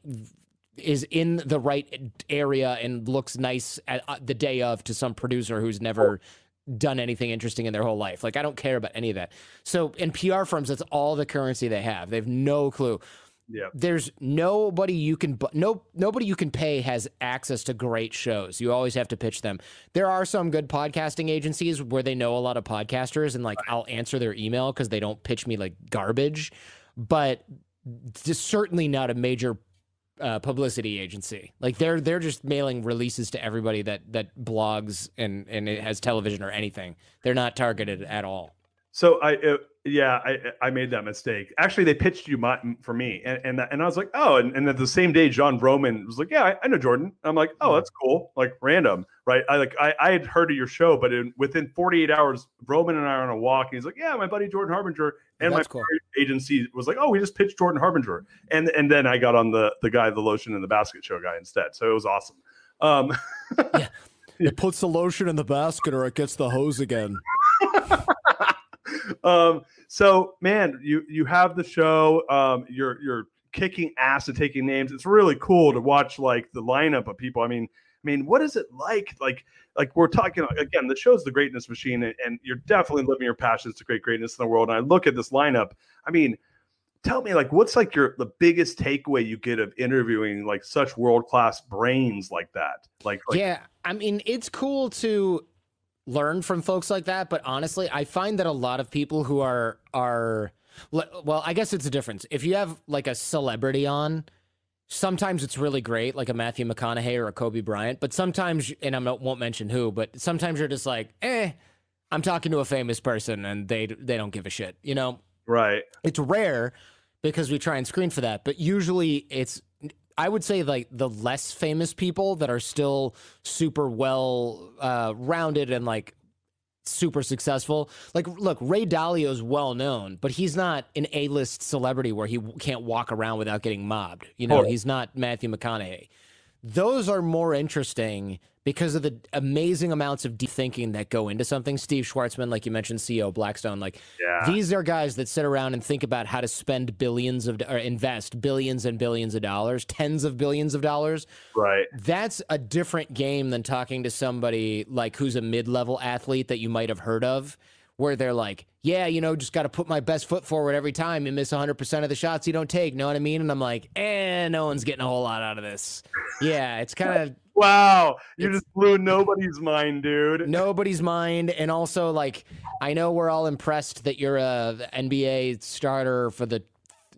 is in the right area and looks nice at uh, the day of to some producer who's never done anything interesting in their whole life. Like, I don't care about any of that. So in P R firms, that's all the currency they have. They have no clue. Yeah. There's nobody you can, no, nobody you can pay has access to great shows. You always have to pitch them. There are some good podcasting agencies where they know a lot of podcasters, and like, I'll answer their email because they don't pitch me like garbage, but it's certainly not a major Uh, publicity agency. Like they're they're just mailing releases to everybody that that blogs and and it has television or anything. They're not targeted at all. So I uh, yeah I I made that mistake. Actually, they pitched you my, for me, and and, and I was like, oh, and, and at the same day, John Broman was like, yeah, I, I know Jordan. I'm like, oh, that's cool, like random, right? I like I, I had heard of your show, but in, within forty-eight hours, Broman and I are on a walk, and he's like, yeah, my buddy Jordan Harbinger, and that's my cool. agency was like, oh, we just pitched Jordan Harbinger, and and then I got on the the guy, the lotion in the basket show guy instead, so it was awesome. Um, yeah, it puts the lotion in the basket, or it gets the hose again. um so man, you you have the show, um you're you're kicking ass and taking names. It's really cool to watch like the lineup of people. I mean I mean what is it like like like we're talking again, the show's the greatness machine, and, and you're definitely living your passions to create greatness in the world. And I look at this lineup, I mean, tell me, like, what's like your the biggest takeaway you get of interviewing like such world-class brains like that? Like, like yeah, I mean, it's cool to learn from folks like that, but honestly, I find that a lot of people who are are well, I guess it's a difference. If you have like a celebrity on, sometimes it's really great, like a Matthew McConaughey or a Kobe Bryant, but sometimes, and I won't mention who, but sometimes you're just like, eh, I'm talking to a famous person and they they don't give a shit, you know? Right. It's rare because we try and screen for that, but usually it's, I would say, like the less famous people that are still super well uh, rounded and like super successful. Like, look, Ray Dalio is well known, but he's not an A-list celebrity where he can't walk around without getting mobbed. You know, oh. he's not Matthew McConaughey. Those are more interesting because of the amazing amounts of deep thinking that go into something. Steve Schwartzman, like you mentioned, C E O Blackstone, like yeah. these are guys that sit around and think about how to spend billions of, or invest billions and billions of dollars, tens of billions of dollars. Right. That's a different game than talking to somebody like who's a mid-level athlete that you might have heard of, where they're like, yeah, you know, just got to put my best foot forward every time and miss one hundred percent of the shots you don't take. Know what I mean? And I'm like, eh, no one's getting a whole lot out of this. Yeah, it's kind of... Wow, you just blew nobody's mind, dude. Nobody's mind. And also, like, I know we're all impressed that you're a N B A starter for the,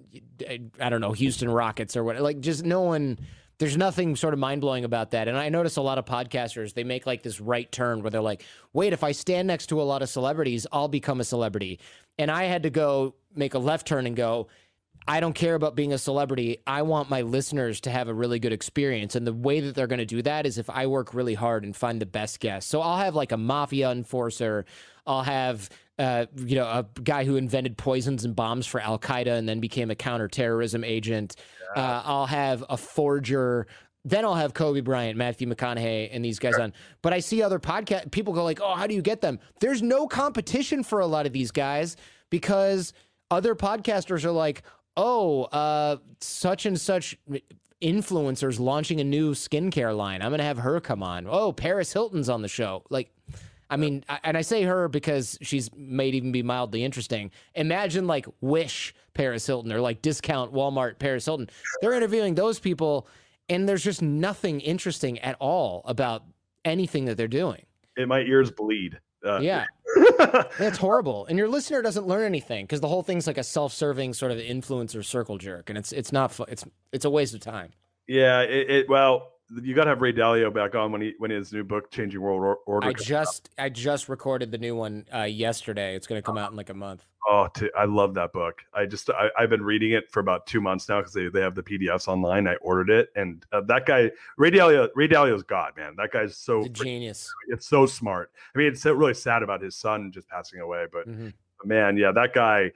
I don't know, Houston Rockets or what. Like, just no one... There's nothing sort of mind-blowing about that. And I notice a lot of podcasters, they make like this right turn where they're like, wait, if I stand next to a lot of celebrities, I'll become a celebrity. And I had to go make a left turn and go, I don't care about being a celebrity. I want my listeners to have a really good experience. And the way that they're going to do that is if I work really hard and find the best guests. So I'll have like a mafia enforcer. I'll have uh, you know, a guy who invented poisons and bombs for Al Qaeda and then became a counterterrorism agent. Yeah. Uh, I'll have a forger. Then I'll have Kobe Bryant, Matthew McConaughey, and these guys on. But I see other podcast people go like, "Oh, how do you get them?" There's no competition for a lot of these guys because other podcasters are like, "Oh, uh, such and such influencers launching a new skincare line. I'm gonna have her come on. Oh, Paris Hilton's on the show." Like, I mean, I, and I say her because she's might even be mildly interesting. Imagine like Wish Paris Hilton or like Discount Walmart Paris Hilton. They're interviewing those people. And there's just nothing interesting at all about anything that they're doing. And my ears bleed. Uh, yeah. That's horrible. And your listener doesn't learn anything because the whole thing's like a self-serving sort of influencer circle jerk. And it's it's not fun. It's it's a waste of time. Yeah. It, it well, you got to have Ray Dalio back on when he when his new book, Changing World Order. I just out. I just recorded the new one uh, yesterday. It's going to come out in like a month. Oh, t- I love that book. I just I, I've been reading it for about two months now because they, they have the P D Fs online. I ordered it, and uh, that guy Ray Dalio Ray Dalio's God, man. That guy's so a genius. It's so smart. I mean, it's so really sad about his son just passing away, but, mm-hmm. but man, yeah, that guy.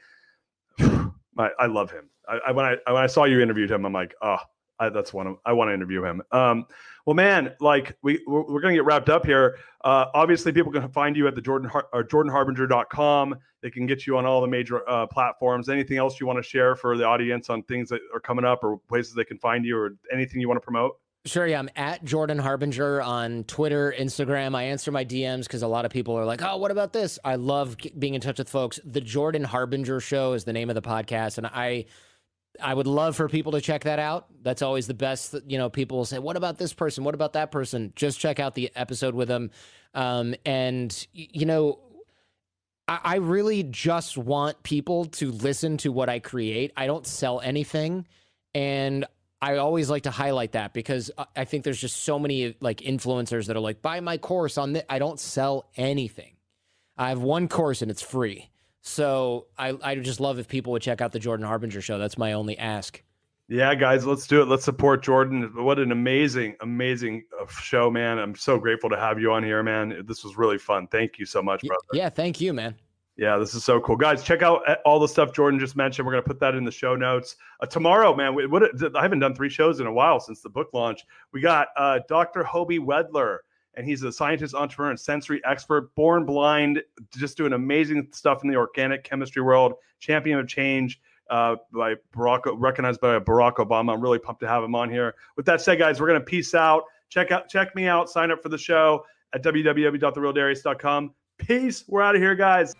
I, I love him. I, I when I when I saw you interviewed him, I'm like, oh. I, that's one of, I want to interview him. Um, well, man, like we we're, we're going to get wrapped up here. Uh, obviously, people can find you at the Jordan Har- or jordan harbinger dot com. They can get you on all the major uh, platforms. Anything else you want to share for the audience on things that are coming up or places they can find you or anything you want to promote? Sure, yeah. I'm at Jordan Harbinger on Twitter, Instagram. I answer my D Ms because a lot of people are like, oh, what about this? I love being in touch with folks. The Jordan Harbinger Show is the name of the podcast, and I I would love for people to check that out. That's always the best. You know, people will say, what about this person? What about that person? Just check out the episode with them. Um, and, you know, I, I really just want people to listen to what I create. I don't sell anything. And I always like to highlight that because I think there's just so many like influencers that are like, buy my course on this. I don't sell anything. I have one course and it's free. So I I just love if people would check out the Jordan Harbinger Show. That's my only ask. Yeah, guys, let's do it. Let's support Jordan. What an amazing, amazing show, man. I'm so grateful to have you on here, man. This was really fun. Thank you so much, brother. Yeah, thank you, man. Yeah, this is so cool. Guys, check out all the stuff Jordan just mentioned. We're going to put that in the show notes. Uh, tomorrow, man, we, what, I haven't done three shows in a while since the book launch. We got uh, Doctor Hobie Wedler. And he's a scientist, entrepreneur, and sensory expert, born blind, just doing amazing stuff in the organic chemistry world, champion of change uh, by Barack, recognized by Barack Obama. I'm really pumped to have him on here. With that said, guys, we're going to peace out. Check out, check me out. Sign up for the show at w w w dot the real darius dot com. Peace. We're out of here, guys.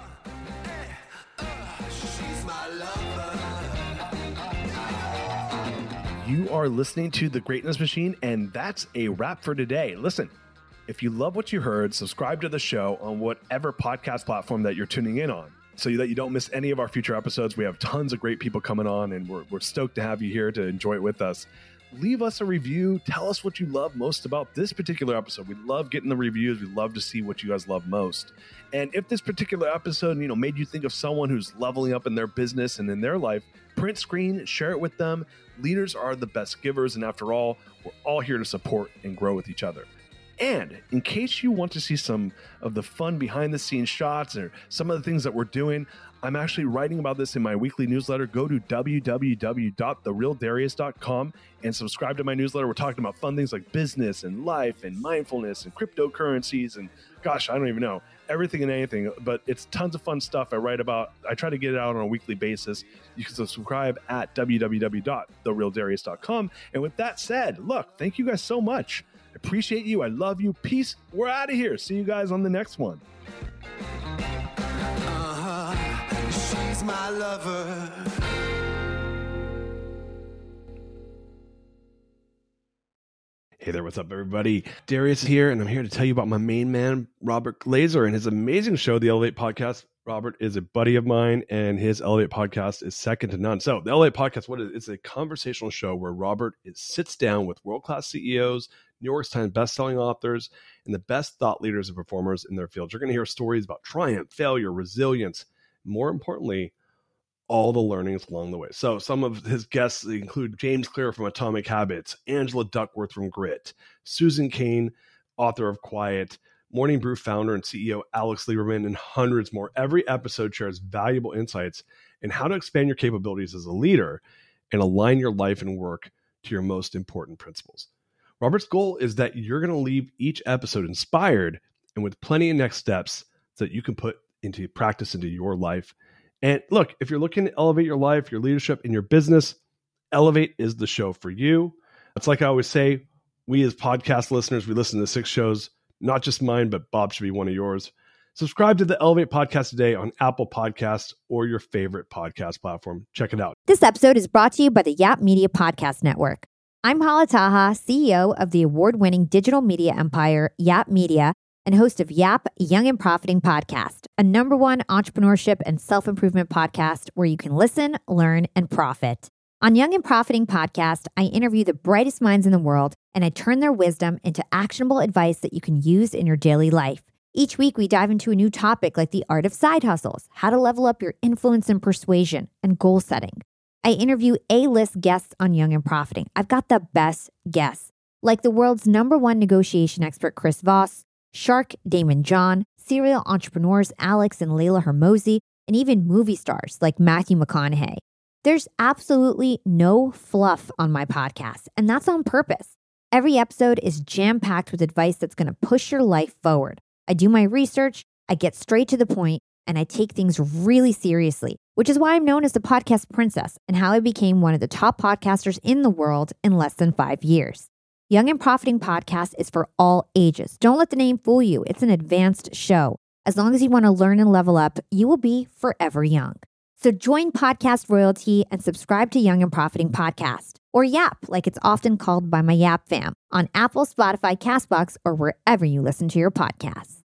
You are listening to The Greatness Machine, and that's a wrap for today. Listen, if you love what you heard, subscribe to the show on whatever podcast platform that you're tuning in on so that you don't miss any of our future episodes. We have tons of great people coming on, and we're, we're stoked to have you here to enjoy it with us. Leave us a review. Tell us what you love most about this particular episode. We love getting the reviews. We love to see what you guys love most. And if this particular episode, you know, made you think of someone who's leveling up in their business and in their life, print screen, share it with them. Leaders are the best givers. And after all, we're all here to support and grow with each other. And in case you want to see some of the fun behind the scenes shots or some of the things that we're doing, I'm actually writing about this in my weekly newsletter. Go to w w w dot the real darius dot com and subscribe to my newsletter. We're talking about fun things like business and life and mindfulness and cryptocurrencies and gosh, I don't even know, everything and anything, but it's tons of fun stuff I write about. I try to get it out on a weekly basis. You can subscribe at w w w dot the real darius dot com. And with that said, look, thank you guys so much. I appreciate you. I love you. Peace. We're out of here. See you guys on the next one. She's my lover. Hey there, what's up, everybody? Darius here, and I'm here to tell you about my main man, Robert Glazer, and his amazing show, The Elevate Podcast. Robert is a buddy of mine, and his Elevate Podcast is second to none. So, the Elevate Podcast, what is it? It's a conversational show where Robert is, sits down with world-class C E Os, New York Times bestselling authors, and the best thought leaders and performers in their fields. You're going to hear stories about triumph, failure, resilience, more importantly, all the learnings along the way. So some of his guests include James Clear from Atomic Habits, Angela Duckworth from Grit, Susan Cain, author of Quiet, Morning Brew founder and C E O Alex Lieberman, and hundreds more. Every episode shares valuable insights in how to expand your capabilities as a leader and align your life and work to your most important principles. Robert's goal is that you're going to leave each episode inspired and with plenty of next steps that you can put into practice into your life. And look, if you're looking to elevate your life, your leadership, and your business, Elevate is the show for you. It's like I always say, we as podcast listeners, we listen to six shows, not just mine, but Bob should be one of yours. Subscribe to the Elevate Podcast today on Apple Podcasts or your favorite podcast platform. Check it out. This episode is brought to you by the Yap Media Podcast Network. I'm Hala Taha, C E O of the award-winning digital media empire, Yap Media, and host of Yap Young and Profiting Podcast, a number one entrepreneurship and self-improvement podcast where you can listen, learn, and profit. On Young and Profiting Podcast, I interview the brightest minds in the world, and I turn their wisdom into actionable advice that you can use in your daily life. Each week, we dive into a new topic like the art of side hustles, how to level up your influence and persuasion, and goal setting. I interview A-list guests on Young and Profiting. I've got the best guests, like the world's number one negotiation expert, Chris Voss, Shark Damon John, serial entrepreneurs Alex and Layla Hermosi, and even movie stars like Matthew McConaughey. There's absolutely no fluff on my podcast, and that's on purpose. Every episode is jam-packed with advice that's going to push your life forward. I do my research, I get straight to the point, and I take things really seriously, which is why I'm known as the podcast princess and how I became one of the top podcasters in the world in less than five years. Young and Profiting Podcast is for all ages. Don't let the name fool you. It's an advanced show. As long as you want to learn and level up, you will be forever young. So join Podcast Royalty and subscribe to Young and Profiting Podcast, or Yap, like it's often called by my Yap fam, on Apple, Spotify, CastBox, or wherever you listen to your podcasts.